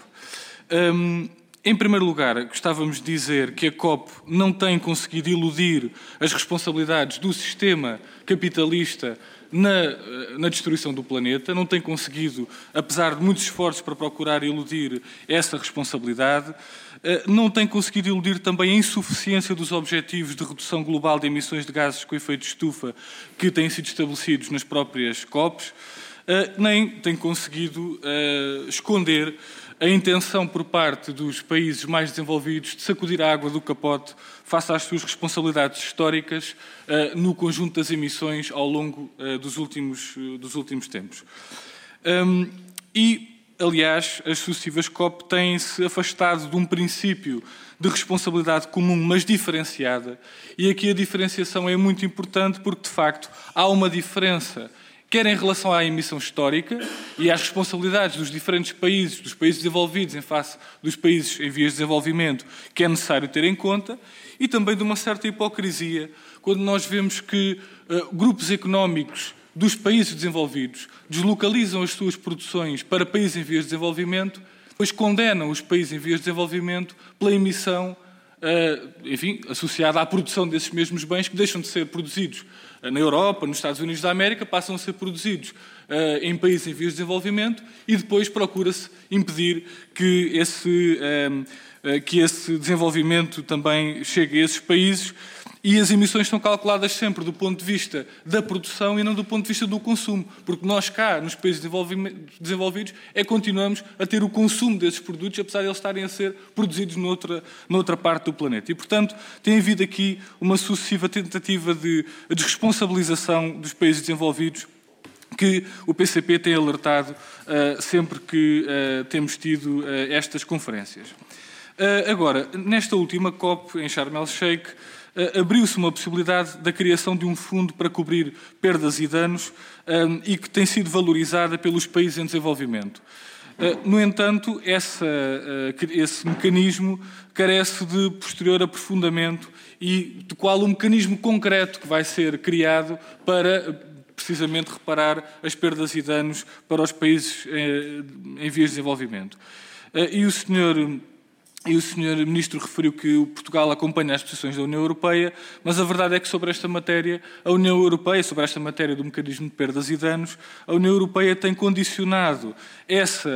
Um, em primeiro lugar, gostávamos de dizer que a COP não tem conseguido iludir as responsabilidades do sistema capitalista na, na destruição do planeta, não tem conseguido, apesar de muitos esforços para procurar iludir essa responsabilidade, não tem conseguido iludir também a insuficiência dos objetivos de redução global de emissões de gases com efeito de estufa que têm sido estabelecidos nas próprias COPs, nem tem conseguido esconder a intenção por parte dos países mais desenvolvidos de sacudir a água do capote face às suas responsabilidades históricas uh, no conjunto das emissões ao longo uh, dos, últimos, uh, dos últimos tempos. Um, e, aliás, as sucessivas COP têm-se afastado de um princípio de responsabilidade comum, mas diferenciada, e aqui a diferenciação é muito importante porque, de facto, há uma diferença quer em relação à emissão histórica e às responsabilidades dos diferentes países, dos países desenvolvidos em face dos países em vias de desenvolvimento, que é necessário ter em conta, e também de uma certa hipocrisia, quando nós vemos que uh, grupos económicos dos países desenvolvidos deslocalizam as suas produções para países em vias de desenvolvimento, pois condenam os países em vias de desenvolvimento pela emissão, uh, enfim, associada à produção desses mesmos bens que deixam de ser produzidos na Europa, nos Estados Unidos da América, passam a ser produzidos uh, em países em vias de desenvolvimento e depois procura-se impedir que esse, uh, uh, que esse desenvolvimento também chegue a esses países, e as emissões são calculadas sempre do ponto de vista da produção e não do ponto de vista do consumo, porque nós cá, nos países desenvolvidos, é que continuamos a ter o consumo desses produtos, apesar de eles estarem a ser produzidos noutra, noutra parte do planeta. E, portanto, tem havido aqui uma sucessiva tentativa de desresponsabilização dos países desenvolvidos que o P C P tem alertado uh, sempre que uh, temos tido uh, estas conferências. Uh, agora, nesta última COP, em Sharm el-Sheikh, Uh, abriu-se uma possibilidade da criação de um fundo para cobrir perdas e danos um, e que tem sido valorizada pelos países em desenvolvimento. Uh, no entanto, essa, uh, esse mecanismo carece de posterior aprofundamento e de qual o mecanismo concreto que vai ser criado para precisamente reparar as perdas e danos para os países eh, em vias de desenvolvimento. Uh, e o senhor... E o senhor Ministro referiu que o Portugal acompanha as posições da União Europeia, mas a verdade é que sobre esta matéria, a União Europeia, sobre esta matéria do mecanismo de perdas e danos, a União Europeia tem condicionado essa,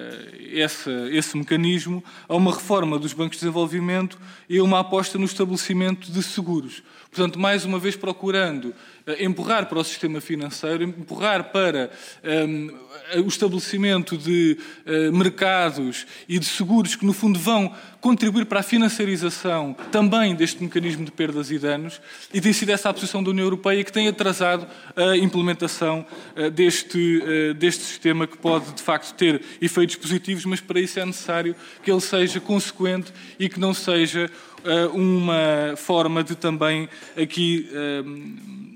essa, esse mecanismo a uma reforma dos bancos de desenvolvimento e a uma aposta no estabelecimento de seguros. Portanto, mais uma vez procurando empurrar para o sistema financeiro, empurrar para um, o estabelecimento de uh, mercados e de seguros que, no fundo, vão contribuir para a financiarização também deste mecanismo de perdas e danos, e tem sido essa a posição da União Europeia que tem atrasado a implementação uh, deste, uh, deste sistema que pode, de facto, ter efeitos positivos, mas para isso é necessário que ele seja consequente e que não seja uh, uma forma de também aqui uh,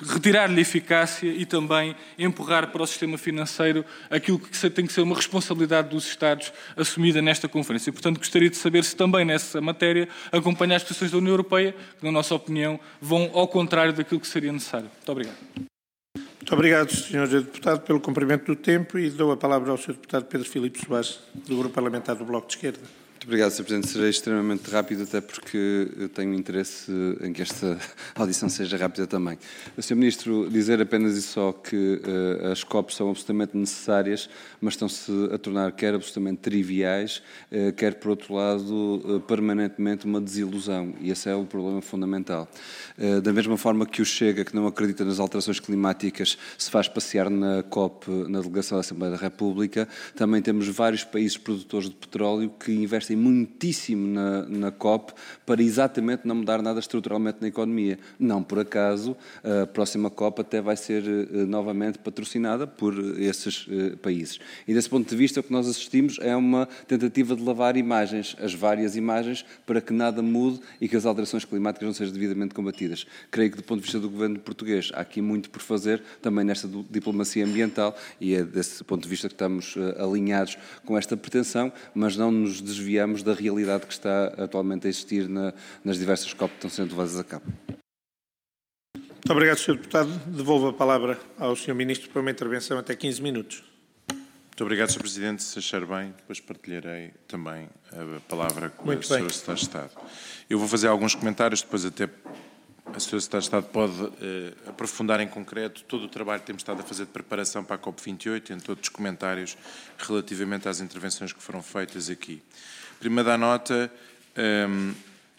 retirar-lhe eficácia e também empurrar para o sistema financeiro aquilo que tem que ser uma responsabilidade dos Estados assumida nesta conferência. E, portanto, gostaria de saber se também nessa matéria acompanha as posições da União Europeia, que, na nossa opinião, vão ao contrário daquilo que seria necessário. Muito obrigado. Muito obrigado, senhor Deputado, pelo cumprimento do tempo e dou a palavra ao senhor Deputado Pedro Filipe Soares, do Grupo Parlamentar do Bloco de Esquerda. Muito obrigado, senhor Presidente. Serei extremamente rápido, até porque eu tenho interesse em que esta audição seja rápida também. senhor Ministro, dizer apenas e só que uh, as C O Ps são absolutamente necessárias, mas estão-se a tornar quer absolutamente triviais, uh, quer, por outro lado, uh, permanentemente uma desilusão. E esse é o problema fundamental. Uh, da mesma forma que o Chega, que não acredita nas alterações climáticas, se faz passear na C O P, na Delegação da Assembleia da República, também temos vários países produtores de petróleo que investem muitíssimo na, na C O P para exatamente não mudar nada estruturalmente na economia. Não por acaso, a próxima C O P até vai ser uh, novamente patrocinada por esses uh, países. E desse ponto de vista, o que nós assistimos é uma tentativa de lavar imagens, as várias imagens, para que nada mude e que as alterações climáticas não sejam devidamente combatidas. Creio que, do ponto de vista do governo português, há aqui muito por fazer, também nesta diplomacia ambiental, e é desse ponto de vista que estamos uh, alinhados com esta pretensão, mas não nos desviamos da realidade que está atualmente a existir na, nas diversas C O P que estão sendo levadas a cabo. Muito obrigado, senhor Deputado. Devolvo a palavra ao senhor Ministro para uma intervenção até quinze minutos. Muito obrigado, senhor Presidente. Se achar bem, depois partilharei também a palavra com a senhora Secretária de Estado. Eu vou fazer alguns comentários, depois até a senhora Secretária de Estado pode eh, aprofundar em concreto todo o trabalho que temos estado a fazer de preparação para a COP vinte e oito, entre outros comentários relativamente às intervenções que foram feitas aqui. Primeiro dá nota um,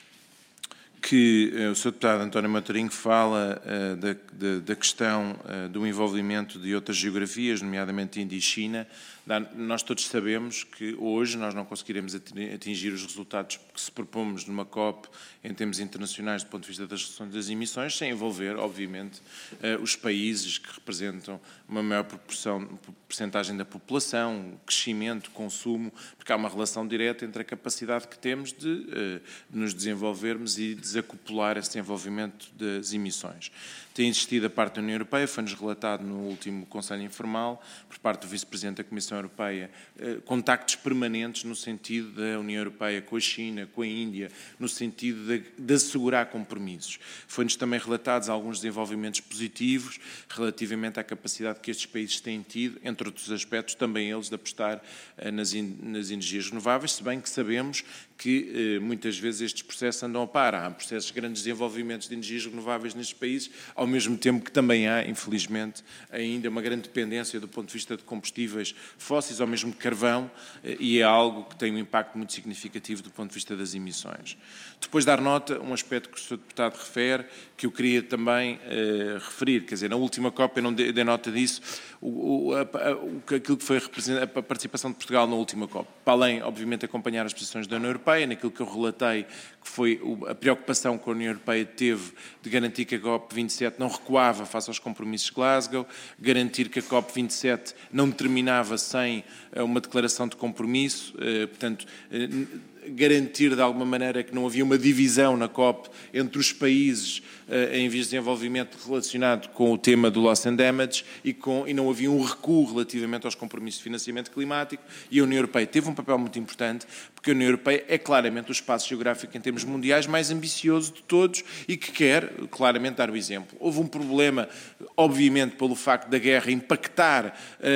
que uh, o senhor Deputado António Matorinho fala uh, da, da, da questão uh, do envolvimento de outras geografias, nomeadamente Índia e China. Dá, nós todos sabemos que hoje nós não conseguiremos atingir os resultados que se propomos numa COP em termos internacionais do ponto de vista das reduções das emissões, sem envolver, obviamente, uh, os países que representam uma maior proporção, porcentagem da população, crescimento, consumo, porque há uma relação direta entre a capacidade que temos de, uh, de nos desenvolvermos e desacoplar esse desenvolvimento das emissões. Tem existido da parte da União Europeia, foi-nos relatado no último Conselho Informal, por parte do Vice-Presidente da Comissão Europeia, eh, contactos permanentes no sentido da União Europeia com a China, com a Índia, no sentido de, de assegurar compromissos. Foi-nos também relatados alguns desenvolvimentos positivos relativamente à capacidade que estes países têm tido, entre outros aspectos, também eles de apostar eh, nas, in, nas energias renováveis, se bem que sabemos que eh, muitas vezes estes processos andam a par. Há processos de grandes desenvolvimentos de energias renováveis nestes países, ao mesmo tempo que também há, infelizmente, ainda uma grande dependência do ponto de vista de combustíveis fósseis, ou mesmo de carvão, eh, e é algo que tem um impacto muito significativo do ponto de vista das emissões. Depois dar nota, um aspecto que o senhor Deputado refere, que eu queria também eh, referir, quer dizer, na última COP eu não dei, dei nota disso, o, o, a, a, aquilo que foi a participação de Portugal na última COP, para além, obviamente, acompanhar as posições da União Europeia, naquilo que eu relatei, que foi a preocupação que a União Europeia teve de garantir que a COP vinte e sete não recuava face aos compromissos de Glasgow, garantir que a COP vinte e sete não terminava sem uma declaração de compromisso, portanto, garantir de alguma maneira que não havia uma divisão na COP entre os países uh, em vias de desenvolvimento relacionado com o tema do loss and damage e, com, e não havia um recuo relativamente aos compromissos de financiamento climático, e a União Europeia teve um papel muito importante, porque a União Europeia é claramente o espaço geográfico em termos mundiais mais ambicioso de todos e que quer claramente dar o exemplo. Houve um problema, obviamente, pelo facto da guerra impactar uh,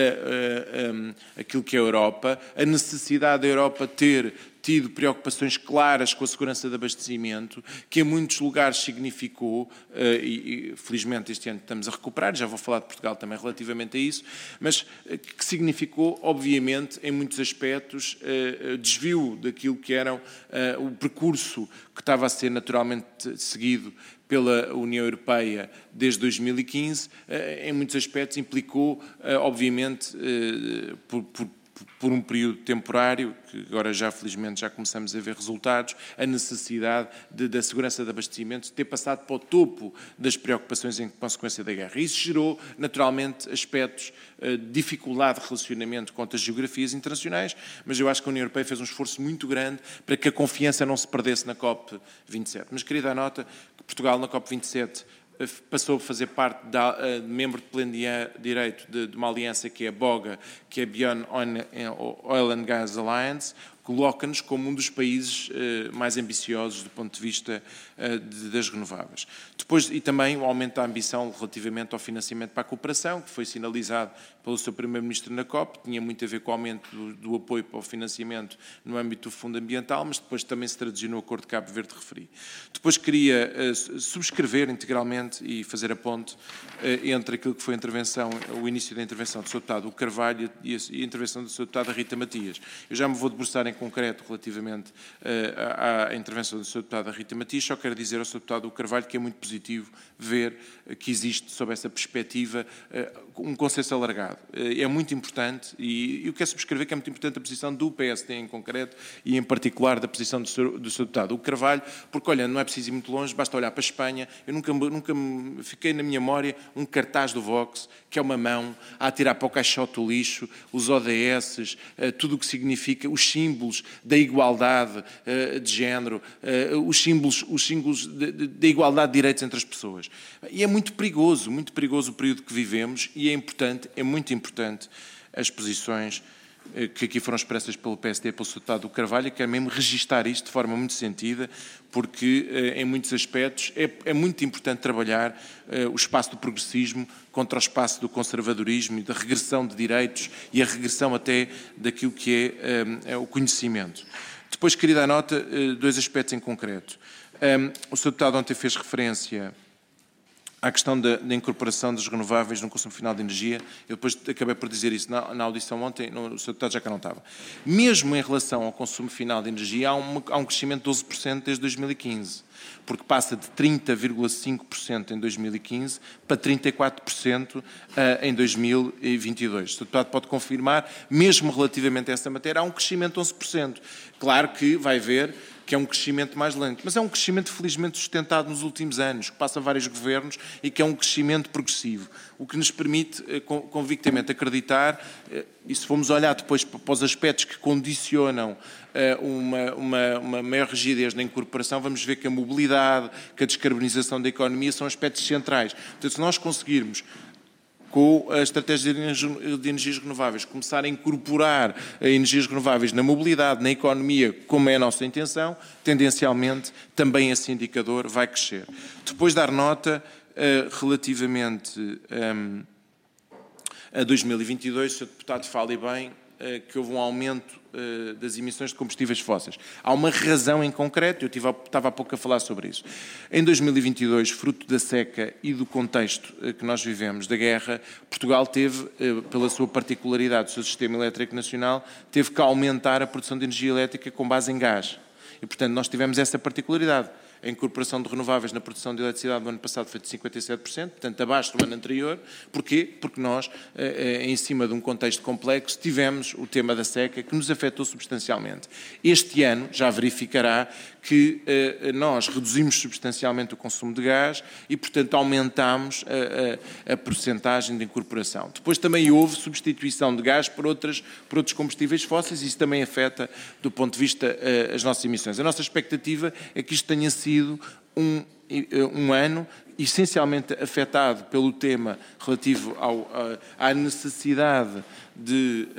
uh, um, aquilo que é a Europa, a necessidade da Europa ter tido preocupações claras com a segurança de abastecimento, que em muitos lugares significou, e felizmente este ano estamos a recuperar, já vou falar de Portugal também relativamente a isso, mas que significou, obviamente, em muitos aspectos, desvio daquilo que era o percurso que estava a ser naturalmente seguido pela União Europeia desde dois mil e quinze, em muitos aspectos implicou, obviamente, por, por por um período temporário, que agora já felizmente já começamos a ver resultados, a necessidade de, da segurança de abastecimento ter passado para o topo das preocupações em consequência da guerra. Isso gerou, naturalmente, aspectos de dificuldade de relacionamento com outras geografias internacionais, mas eu acho que a União Europeia fez um esforço muito grande para que a confiança não se perdesse na COP vinte e sete. Mas queria dar nota que Portugal, na COP vinte e sete, passou a fazer parte, da, uh, membro de pleno direito de, de uma aliança que é a BOGA, que é a Beyond Oil and Gas Alliance, coloca-nos como um dos países uh, mais ambiciosos do ponto de vista uh, de, das renováveis. Depois, e também o aumento da ambição relativamente ao financiamento para a cooperação, que foi sinalizado pelo seu Primeiro-Ministro na COP, tinha muito a ver com o aumento do, do apoio para o financiamento no âmbito do Fundo Ambiental, mas depois também se traduziu no Acordo de Cabo Verde referi. Depois queria uh, subscrever integralmente e fazer a ponte uh, entre aquilo que foi a intervenção, o início da intervenção do senhor Deputado Carvalho e a, e a intervenção do senhor Deputado Rita Matias. Eu já me vou debruçar em concreto relativamente uh, à, à intervenção do senhor Deputado Rita Matias, só quero dizer ao senhor Deputado Carvalho que é muito positivo ver uh, que existe, sob essa perspectiva, uh, um consenso alargado. Uh, é muito importante, e eu quero subscrever que é muito importante a posição do P S D em concreto, e em particular da posição do senhor, do senhor Deputado Carvalho, porque, olha, não é preciso ir muito longe, basta olhar para a Espanha. Eu nunca, nunca me fiquei na minha memória um cartaz do Vox, que é uma mão a atirar para o caixote o lixo, os O D S, uh, tudo o que significa, os símbolos da igualdade uh, de género, uh, os símbolos, os símbolos da igualdade de direitos entre as pessoas. E é muito perigoso, muito perigoso o período que vivemos, e é importante, é muito importante as posições uh, que aqui foram expressas pelo P S D, pelo senhor Deputado Carvalho, e quero mesmo registar isto de forma muito sentida, porque uh, em muitos aspectos é, é muito importante trabalhar uh, o espaço do progressismo contra o espaço do conservadorismo e da regressão de direitos e a regressão até daquilo que é, um, é o conhecimento. Depois queria dar nota uh, dois aspectos em concreto. Um, o senhor Deputado ontem fez referência à questão da, da incorporação das renováveis no consumo final de energia. Eu depois acabei por dizer isso na, na audição ontem, no, o senhor Deputado já cá não estava. Mesmo em relação ao consumo final de energia, há, uma, há um crescimento de doze por cento desde dois mil e quinze, porque passa de trinta vírgula cinco por cento em dois mil e quinze para trinta e quatro por cento em dois mil e vinte e dois. O senhor Deputado pode confirmar, mesmo relativamente a essa matéria, há um crescimento de onze por cento. Claro que vai ver que é um crescimento mais lento, mas é um crescimento felizmente sustentado nos últimos anos, que passa vários governos e que é um crescimento progressivo, o que nos permite convictamente acreditar, e se formos olhar depois para os aspectos que condicionam uma, uma, uma maior rigidez na incorporação, vamos ver que a mobilidade, que a descarbonização da economia são aspectos centrais. Portanto, se nós conseguirmos, com a estratégia de energias renováveis, começar a incorporar energias renováveis na mobilidade, na economia, como é a nossa intenção, tendencialmente também esse indicador vai crescer. Depois dar nota uh, relativamente um, a dois mil e vinte e dois, o senhor Deputado fala bem uh, que houve um aumento uh, das emissões de combustíveis fósseis. Há uma razão em concreto, eu tive, estava há pouco a falar sobre isso. Em dois mil e vinte e dois, fruto da seca e do contexto uh, que nós vivemos, da guerra, Portugal teve, uh, pela sua particularidade, o seu sistema elétrico nacional, teve que aumentar a produção de energia elétrica com base em gás. E, portanto, nós tivemos essa particularidade. A incorporação de renováveis na produção de eletricidade no ano passado foi de cinquenta e sete por cento, portanto, abaixo do ano anterior. Porquê? Porque nós, em cima de um contexto complexo, tivemos o tema da seca que nos afetou substancialmente. Este ano já verificará que nós reduzimos substancialmente o consumo de gás e, portanto, aumentámos a, a, a percentagem de incorporação. Depois também houve substituição de gás por, outras, por outros combustíveis fósseis, e isso também afeta, do ponto de vista, as nossas emissões. A nossa expectativa é que isto tenha sido sido um, um ano essencialmente afetado pelo tema relativo ao, à necessidade de,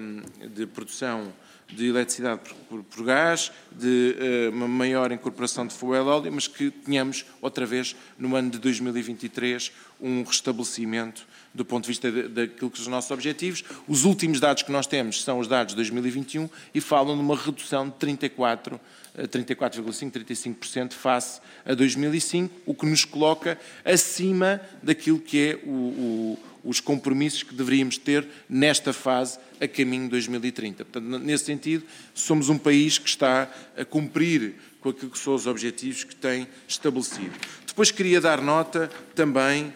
de produção de eletricidade por, por gás, de uma maior incorporação de fuel óleo, mas que tenhamos outra vez no ano de dois mil e vinte e três um restabelecimento do ponto de vista daquilo que são os nossos objetivos. Os últimos dados que nós temos são os dados de dois mil e vinte e um e falam de uma redução de trinta e quatro vírgula cinco, trinta e cinco por cento face a dois mil e cinco, o que nos coloca acima daquilo que é o, o, os compromissos que deveríamos ter nesta fase a caminho de dois mil e trinta. Portanto, nesse sentido, somos um país que está a cumprir com aquilo que são os objetivos que tem estabelecido. Depois queria dar nota também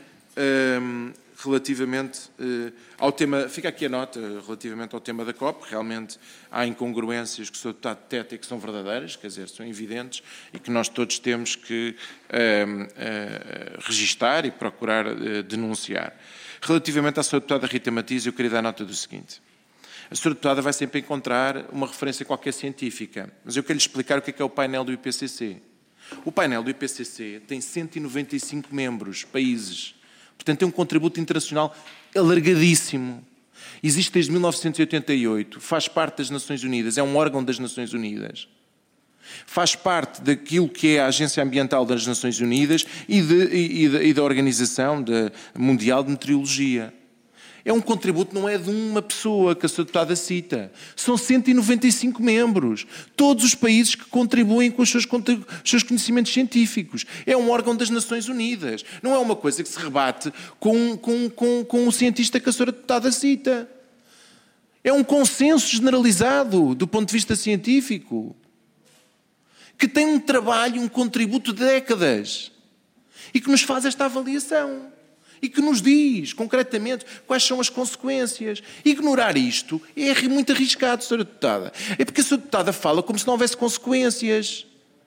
hum, relativamente uh, ao tema, fica aqui a nota, relativamente ao tema da COP, realmente há incongruências que o senhor Deputado detecta e que são verdadeiras, quer dizer, são evidentes e que nós todos temos que uh, uh, registar e procurar uh, denunciar. Relativamente à senhora Deputada Rita Matias, eu queria dar nota do seguinte. A senhora Deputada vai sempre encontrar uma referência qualquer científica, mas eu quero lhe explicar o que é, que é o painel do I P C C. O painel do I P C C tem cento e noventa e cinco membros, países. Portanto, tem um contributo internacional alargadíssimo. Existe desde mil novecentos e oitenta e oito, faz parte das Nações Unidas, é um órgão das Nações Unidas. Faz parte daquilo que é a Agência Ambiental das Nações Unidas e, de, e, e, e da Organização de, Mundial de Meteorologia. É um contributo, não é de uma pessoa que a sua deputada cita. São cento e noventa e cinco membros. Todos os países que contribuem com os seus, os seus conhecimentos científicos. É um órgão das Nações Unidas. Não é uma coisa que se rebate com, com, com, com o cientista que a senhora deputada cita. É um consenso generalizado do ponto de vista científico, que tem um trabalho, um contributo de décadas e que nos faz esta avaliação. E que nos diz, concretamente, quais são as consequências. Ignorar isto é muito arriscado, senhora deputada. É porque a senhora deputada fala como se não houvesse consequências.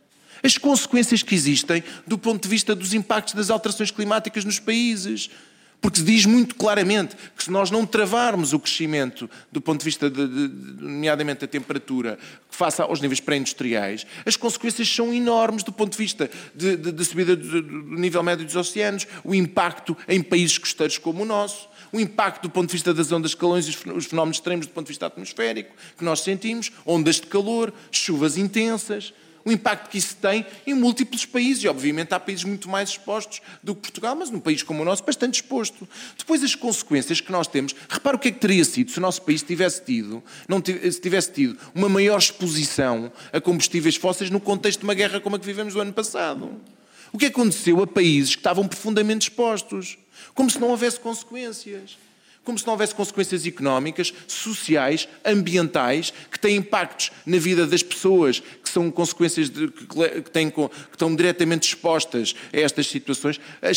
As consequências que existem do ponto de vista dos impactos das alterações climáticas nos países. Porque se diz muito claramente que se nós não travarmos o crescimento do ponto de vista, de, de, de, nomeadamente da temperatura, que faça aos níveis pré-industriais, as consequências são enormes do ponto de vista de, de, de subida do, do nível médio dos oceanos, o impacto em países costeiros como o nosso, o impacto do ponto de vista das ondas de calões e os fenómenos extremos do ponto de vista atmosférico que nós sentimos, ondas de calor, chuvas intensas, o impacto que isso tem em múltiplos países. E, obviamente, há países muito mais expostos do que Portugal, mas num país como o nosso, bastante exposto. Depois, as consequências que nós temos... Repara o que é que teria sido se o nosso país tivesse tido, não se tivesse tido uma maior exposição a combustíveis fósseis no contexto de uma guerra como a que vivemos no ano passado. O que aconteceu a países que estavam profundamente expostos? Como se não houvesse consequências. Como se não houvesse consequências económicas, sociais, ambientais, que têm impactos na vida das pessoas, que são consequências de, que, que, têm, que estão diretamente expostas a estas situações.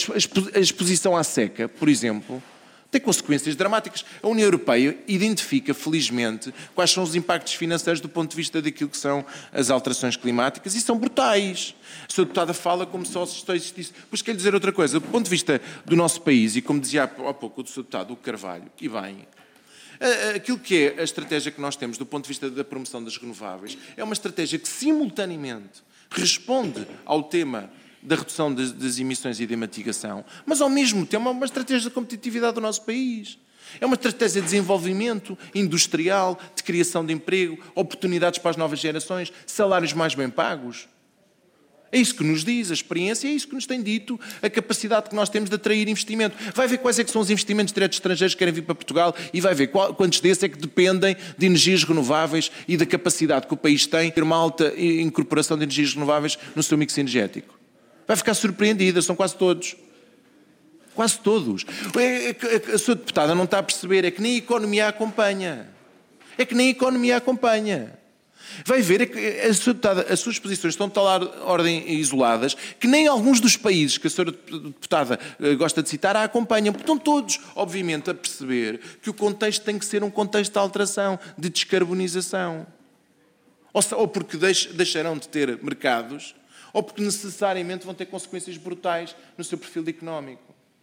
A exposição à seca, por exemplo, tem consequências dramáticas. A União Europeia identifica, felizmente, quais são os impactos financeiros do ponto de vista daquilo que são as alterações climáticas e são brutais. A senhora deputada fala como se só existisse. Pois quero dizer outra coisa. Do ponto de vista do nosso país, e como dizia há pouco o senhor deputado, o Carvalho, e bem, aquilo que é a estratégia que nós temos do ponto de vista da promoção das renováveis é uma estratégia que simultaneamente responde ao tema da redução das, das emissões e da mitigação, mas ao mesmo tempo é uma estratégia de competitividade do nosso país. É uma estratégia de desenvolvimento industrial, de criação de emprego, oportunidades para as novas gerações, salários mais bem pagos. É isso que nos diz a experiência, é isso que nos tem dito a capacidade que nós temos de atrair investimento. Vai ver quais é que são os investimentos diretos estrangeiros que querem vir para Portugal e vai ver qual, quantos desses é que dependem de energias renováveis e da capacidade que o país tem de ter uma alta incorporação de energias renováveis no seu mix energético. Vai ficar surpreendida, são quase todos. Quase todos. A sua deputada não está a perceber, é que nem a economia a acompanha. É que nem a economia a acompanha. Vai ver, é que a sua deputada, as suas posições estão de tal ordem isoladas que nem alguns dos países que a senhora deputada gosta de citar a acompanham. Porque estão todos, obviamente, a perceber que o contexto tem que ser um contexto de alteração, de descarbonização. Ou porque deixarão de ter mercados, ou porque necessariamente vão ter consequências brutais no seu perfil económico.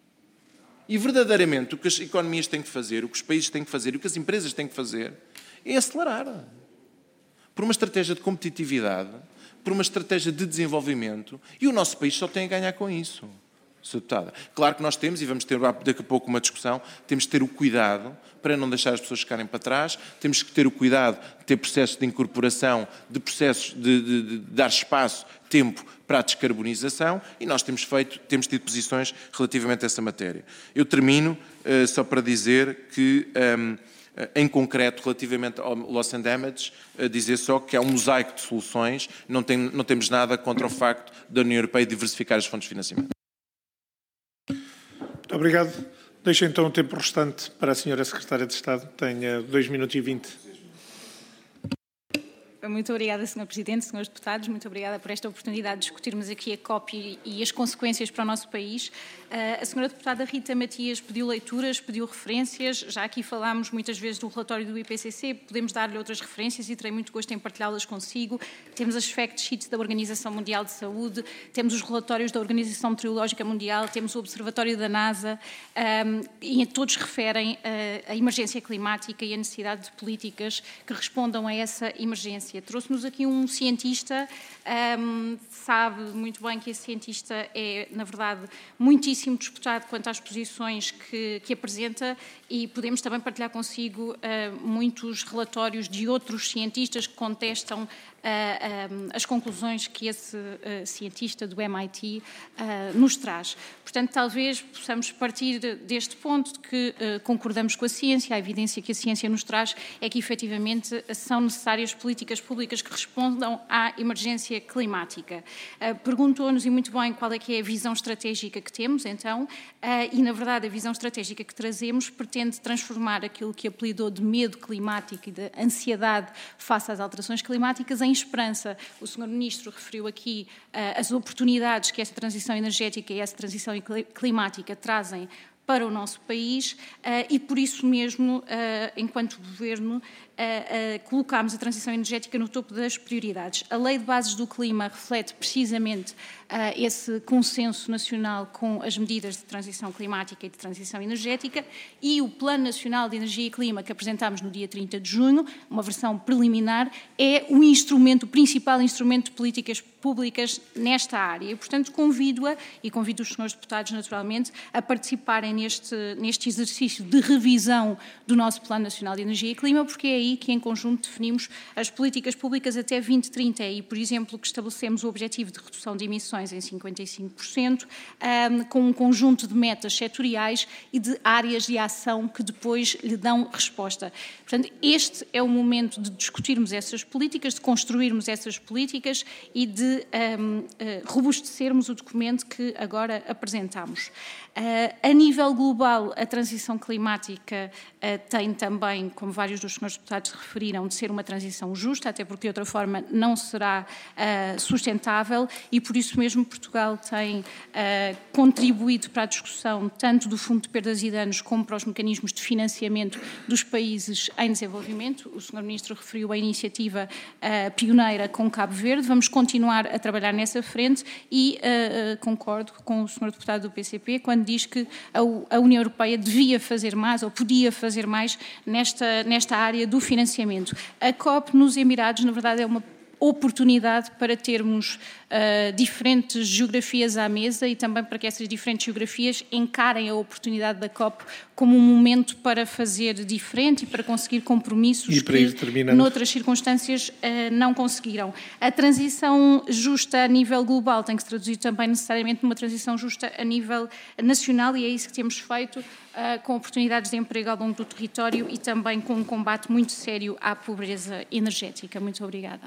E verdadeiramente o que as economias têm que fazer, o que os países têm que fazer, o que as empresas têm que fazer, é acelerar. Por uma estratégia de competitividade, por uma estratégia de desenvolvimento, e o nosso país só tem a ganhar com isso. Claro que nós temos, e vamos ter daqui a pouco uma discussão, temos de ter o cuidado para não deixar as pessoas ficarem para trás, temos que ter o cuidado de ter processos de incorporação, de processos de, de, de dar espaço, tempo para a descarbonização, e nós temos feito, temos tido posições relativamente a essa matéria. Eu termino uh, só para dizer que, um, em concreto, relativamente ao loss and damage, uh, dizer só que há um mosaico de soluções, não, tem, não temos nada contra o facto da União Europeia diversificar as fontes de financiamento. Muito obrigado. Deixo então o tempo restante para a senhora Secretária de Estado. Tenha dois minutos e vinte. Muito obrigada, senhor Presidente, senhores deputados. Muito obrigada por esta oportunidade de discutirmos aqui a C O P e as consequências para o nosso país. A senhora deputada Rita Matias pediu leituras, pediu referências. Já aqui falámos muitas vezes do relatório do I P C C. Podemos dar-lhe outras referências e terei muito gosto em partilhá-las consigo. Temos as fact sheets da Organização Mundial de Saúde, temos os relatórios da Organização Meteorológica Mundial, temos o Observatório da NASA, um, e todos referem a, a emergência climática e a necessidade de políticas que respondam a essa emergência. ciência. Trouxe-nos aqui um cientista, um, sabe muito bem que esse cientista é, na verdade, muitíssimo disputado quanto às posições que, que apresenta, e podemos também partilhar consigo uh, muitos relatórios de outros cientistas que contestam Uh, um, as conclusões que esse uh, cientista do M I T uh, nos traz. Portanto, talvez possamos partir de, deste ponto de que uh, concordamos com a ciência. A evidência que a ciência nos traz é que, efetivamente, são necessárias políticas públicas que respondam à emergência climática. Uh, Perguntou-nos, e muito bem, qual é que é a visão estratégica que temos, então, uh, e, na verdade, a visão estratégica que trazemos pretende transformar aquilo que apelidou de medo climático e de ansiedade face às alterações climáticas em esperança. O senhor Ministro referiu aqui uh, as oportunidades que essa transição energética e essa transição climática trazem para o nosso país, uh, e por isso mesmo, uh, enquanto Governo, uh, uh, colocámos a transição energética no topo das prioridades. A Lei de Bases do Clima reflete precisamente uh, esse consenso nacional com as medidas de transição climática e de transição energética, e o Plano Nacional de Energia e Clima, que apresentámos no dia trinta de junho, uma versão preliminar, é o instrumento, o principal instrumento de políticas públicas nesta área. E, portanto, convido-a e convido os senhores deputados, naturalmente, a participarem neste, neste exercício de revisão do nosso Plano Nacional de Energia e Clima, porque é aí que, em conjunto, definimos as políticas públicas até vinte trinta e, por exemplo, que estabelecemos o objetivo de redução de emissões em cinquenta e cinco por cento, um, com um conjunto de metas setoriais e de áreas de ação que depois lhe dão resposta. Portanto, este é o momento de discutirmos essas políticas, de construirmos essas políticas e de um, uh, robustecermos o documento que agora apresentamos. Uh, a nível global, a transição climática uh, tem também, como vários dos senhores deputados referiram, de ser uma transição justa, até porque de outra forma não será uh, sustentável, e por isso mesmo Portugal tem uh, contribuído para a discussão tanto do Fundo de Perdas e Danos como para os mecanismos de financiamento dos países em desenvolvimento. O senhor Ministro referiu a iniciativa uh, pioneira com Cabo Verde. Vamos continuar a trabalhar nessa frente e uh, uh, concordo com o senhor deputado do P C P quando diz que a União Europeia devia fazer mais ou podia fazer mais nesta, nesta área do financiamento. A COP nos Emirados, na verdade, é uma oportunidade para termos uh, diferentes geografias à mesa e também para que essas diferentes geografias encarem a oportunidade da COP como um momento para fazer diferente e para conseguir compromissos e para ir que, noutras circunstâncias, uh, não conseguiram. A transição justa a nível global tem que se traduzir também necessariamente numa transição justa a nível nacional, e é isso que temos feito, uh, com oportunidades de emprego ao longo do território e também com um combate muito sério à pobreza energética. Muito obrigada.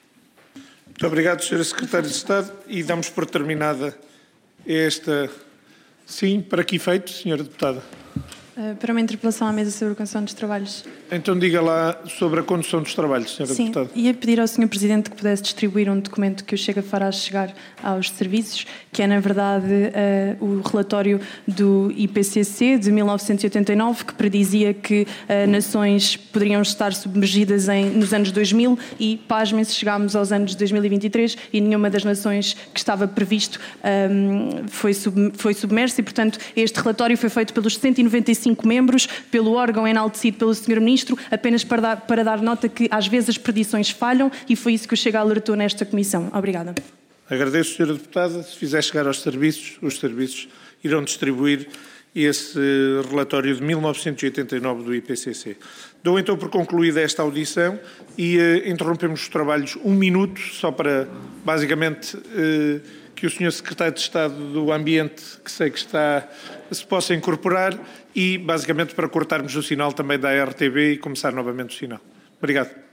Muito obrigado, senhora Secretária de Estado, e damos por terminada esta... Sim, para que efeito, senhora Deputada? Uh, para uma interpelação à mesa sobre a condução dos trabalhos. Então diga lá sobre a condução dos trabalhos, senhora Sim, Deputada. ia pedir ao senhor Presidente que pudesse distribuir um documento que o Chega fará chegar aos serviços, que é, na verdade, uh, o relatório do I P C C de mil novecentos e oitenta e nove, que predizia que uh, nações poderiam estar submergidas em, nos anos dois mil, e, pasmem-se, chegámos aos anos dois mil e vinte e três e nenhuma das nações que estava previsto um, foi, sub, foi submersa, e, portanto, este relatório foi feito pelos cento e noventa e cinco membros, pelo órgão enaltecido pelo senhor Ministro, apenas para dar, para dar nota que às vezes as predições falham, e foi isso que o Chega alertou nesta comissão. Obrigada. Agradeço, senhora Deputada. Se fizer chegar aos serviços, os serviços irão distribuir esse relatório de mil novecentos e oitenta e nove do I P C C. Dou então por concluída esta audição e uh, interrompemos os trabalhos um minuto, só para, basicamente, uh, que o senhor Secretário de Estado do Ambiente, que sei que está, se possa incorporar, e, basicamente, para cortarmos o sinal também da R T B e começar novamente o sinal. Obrigado.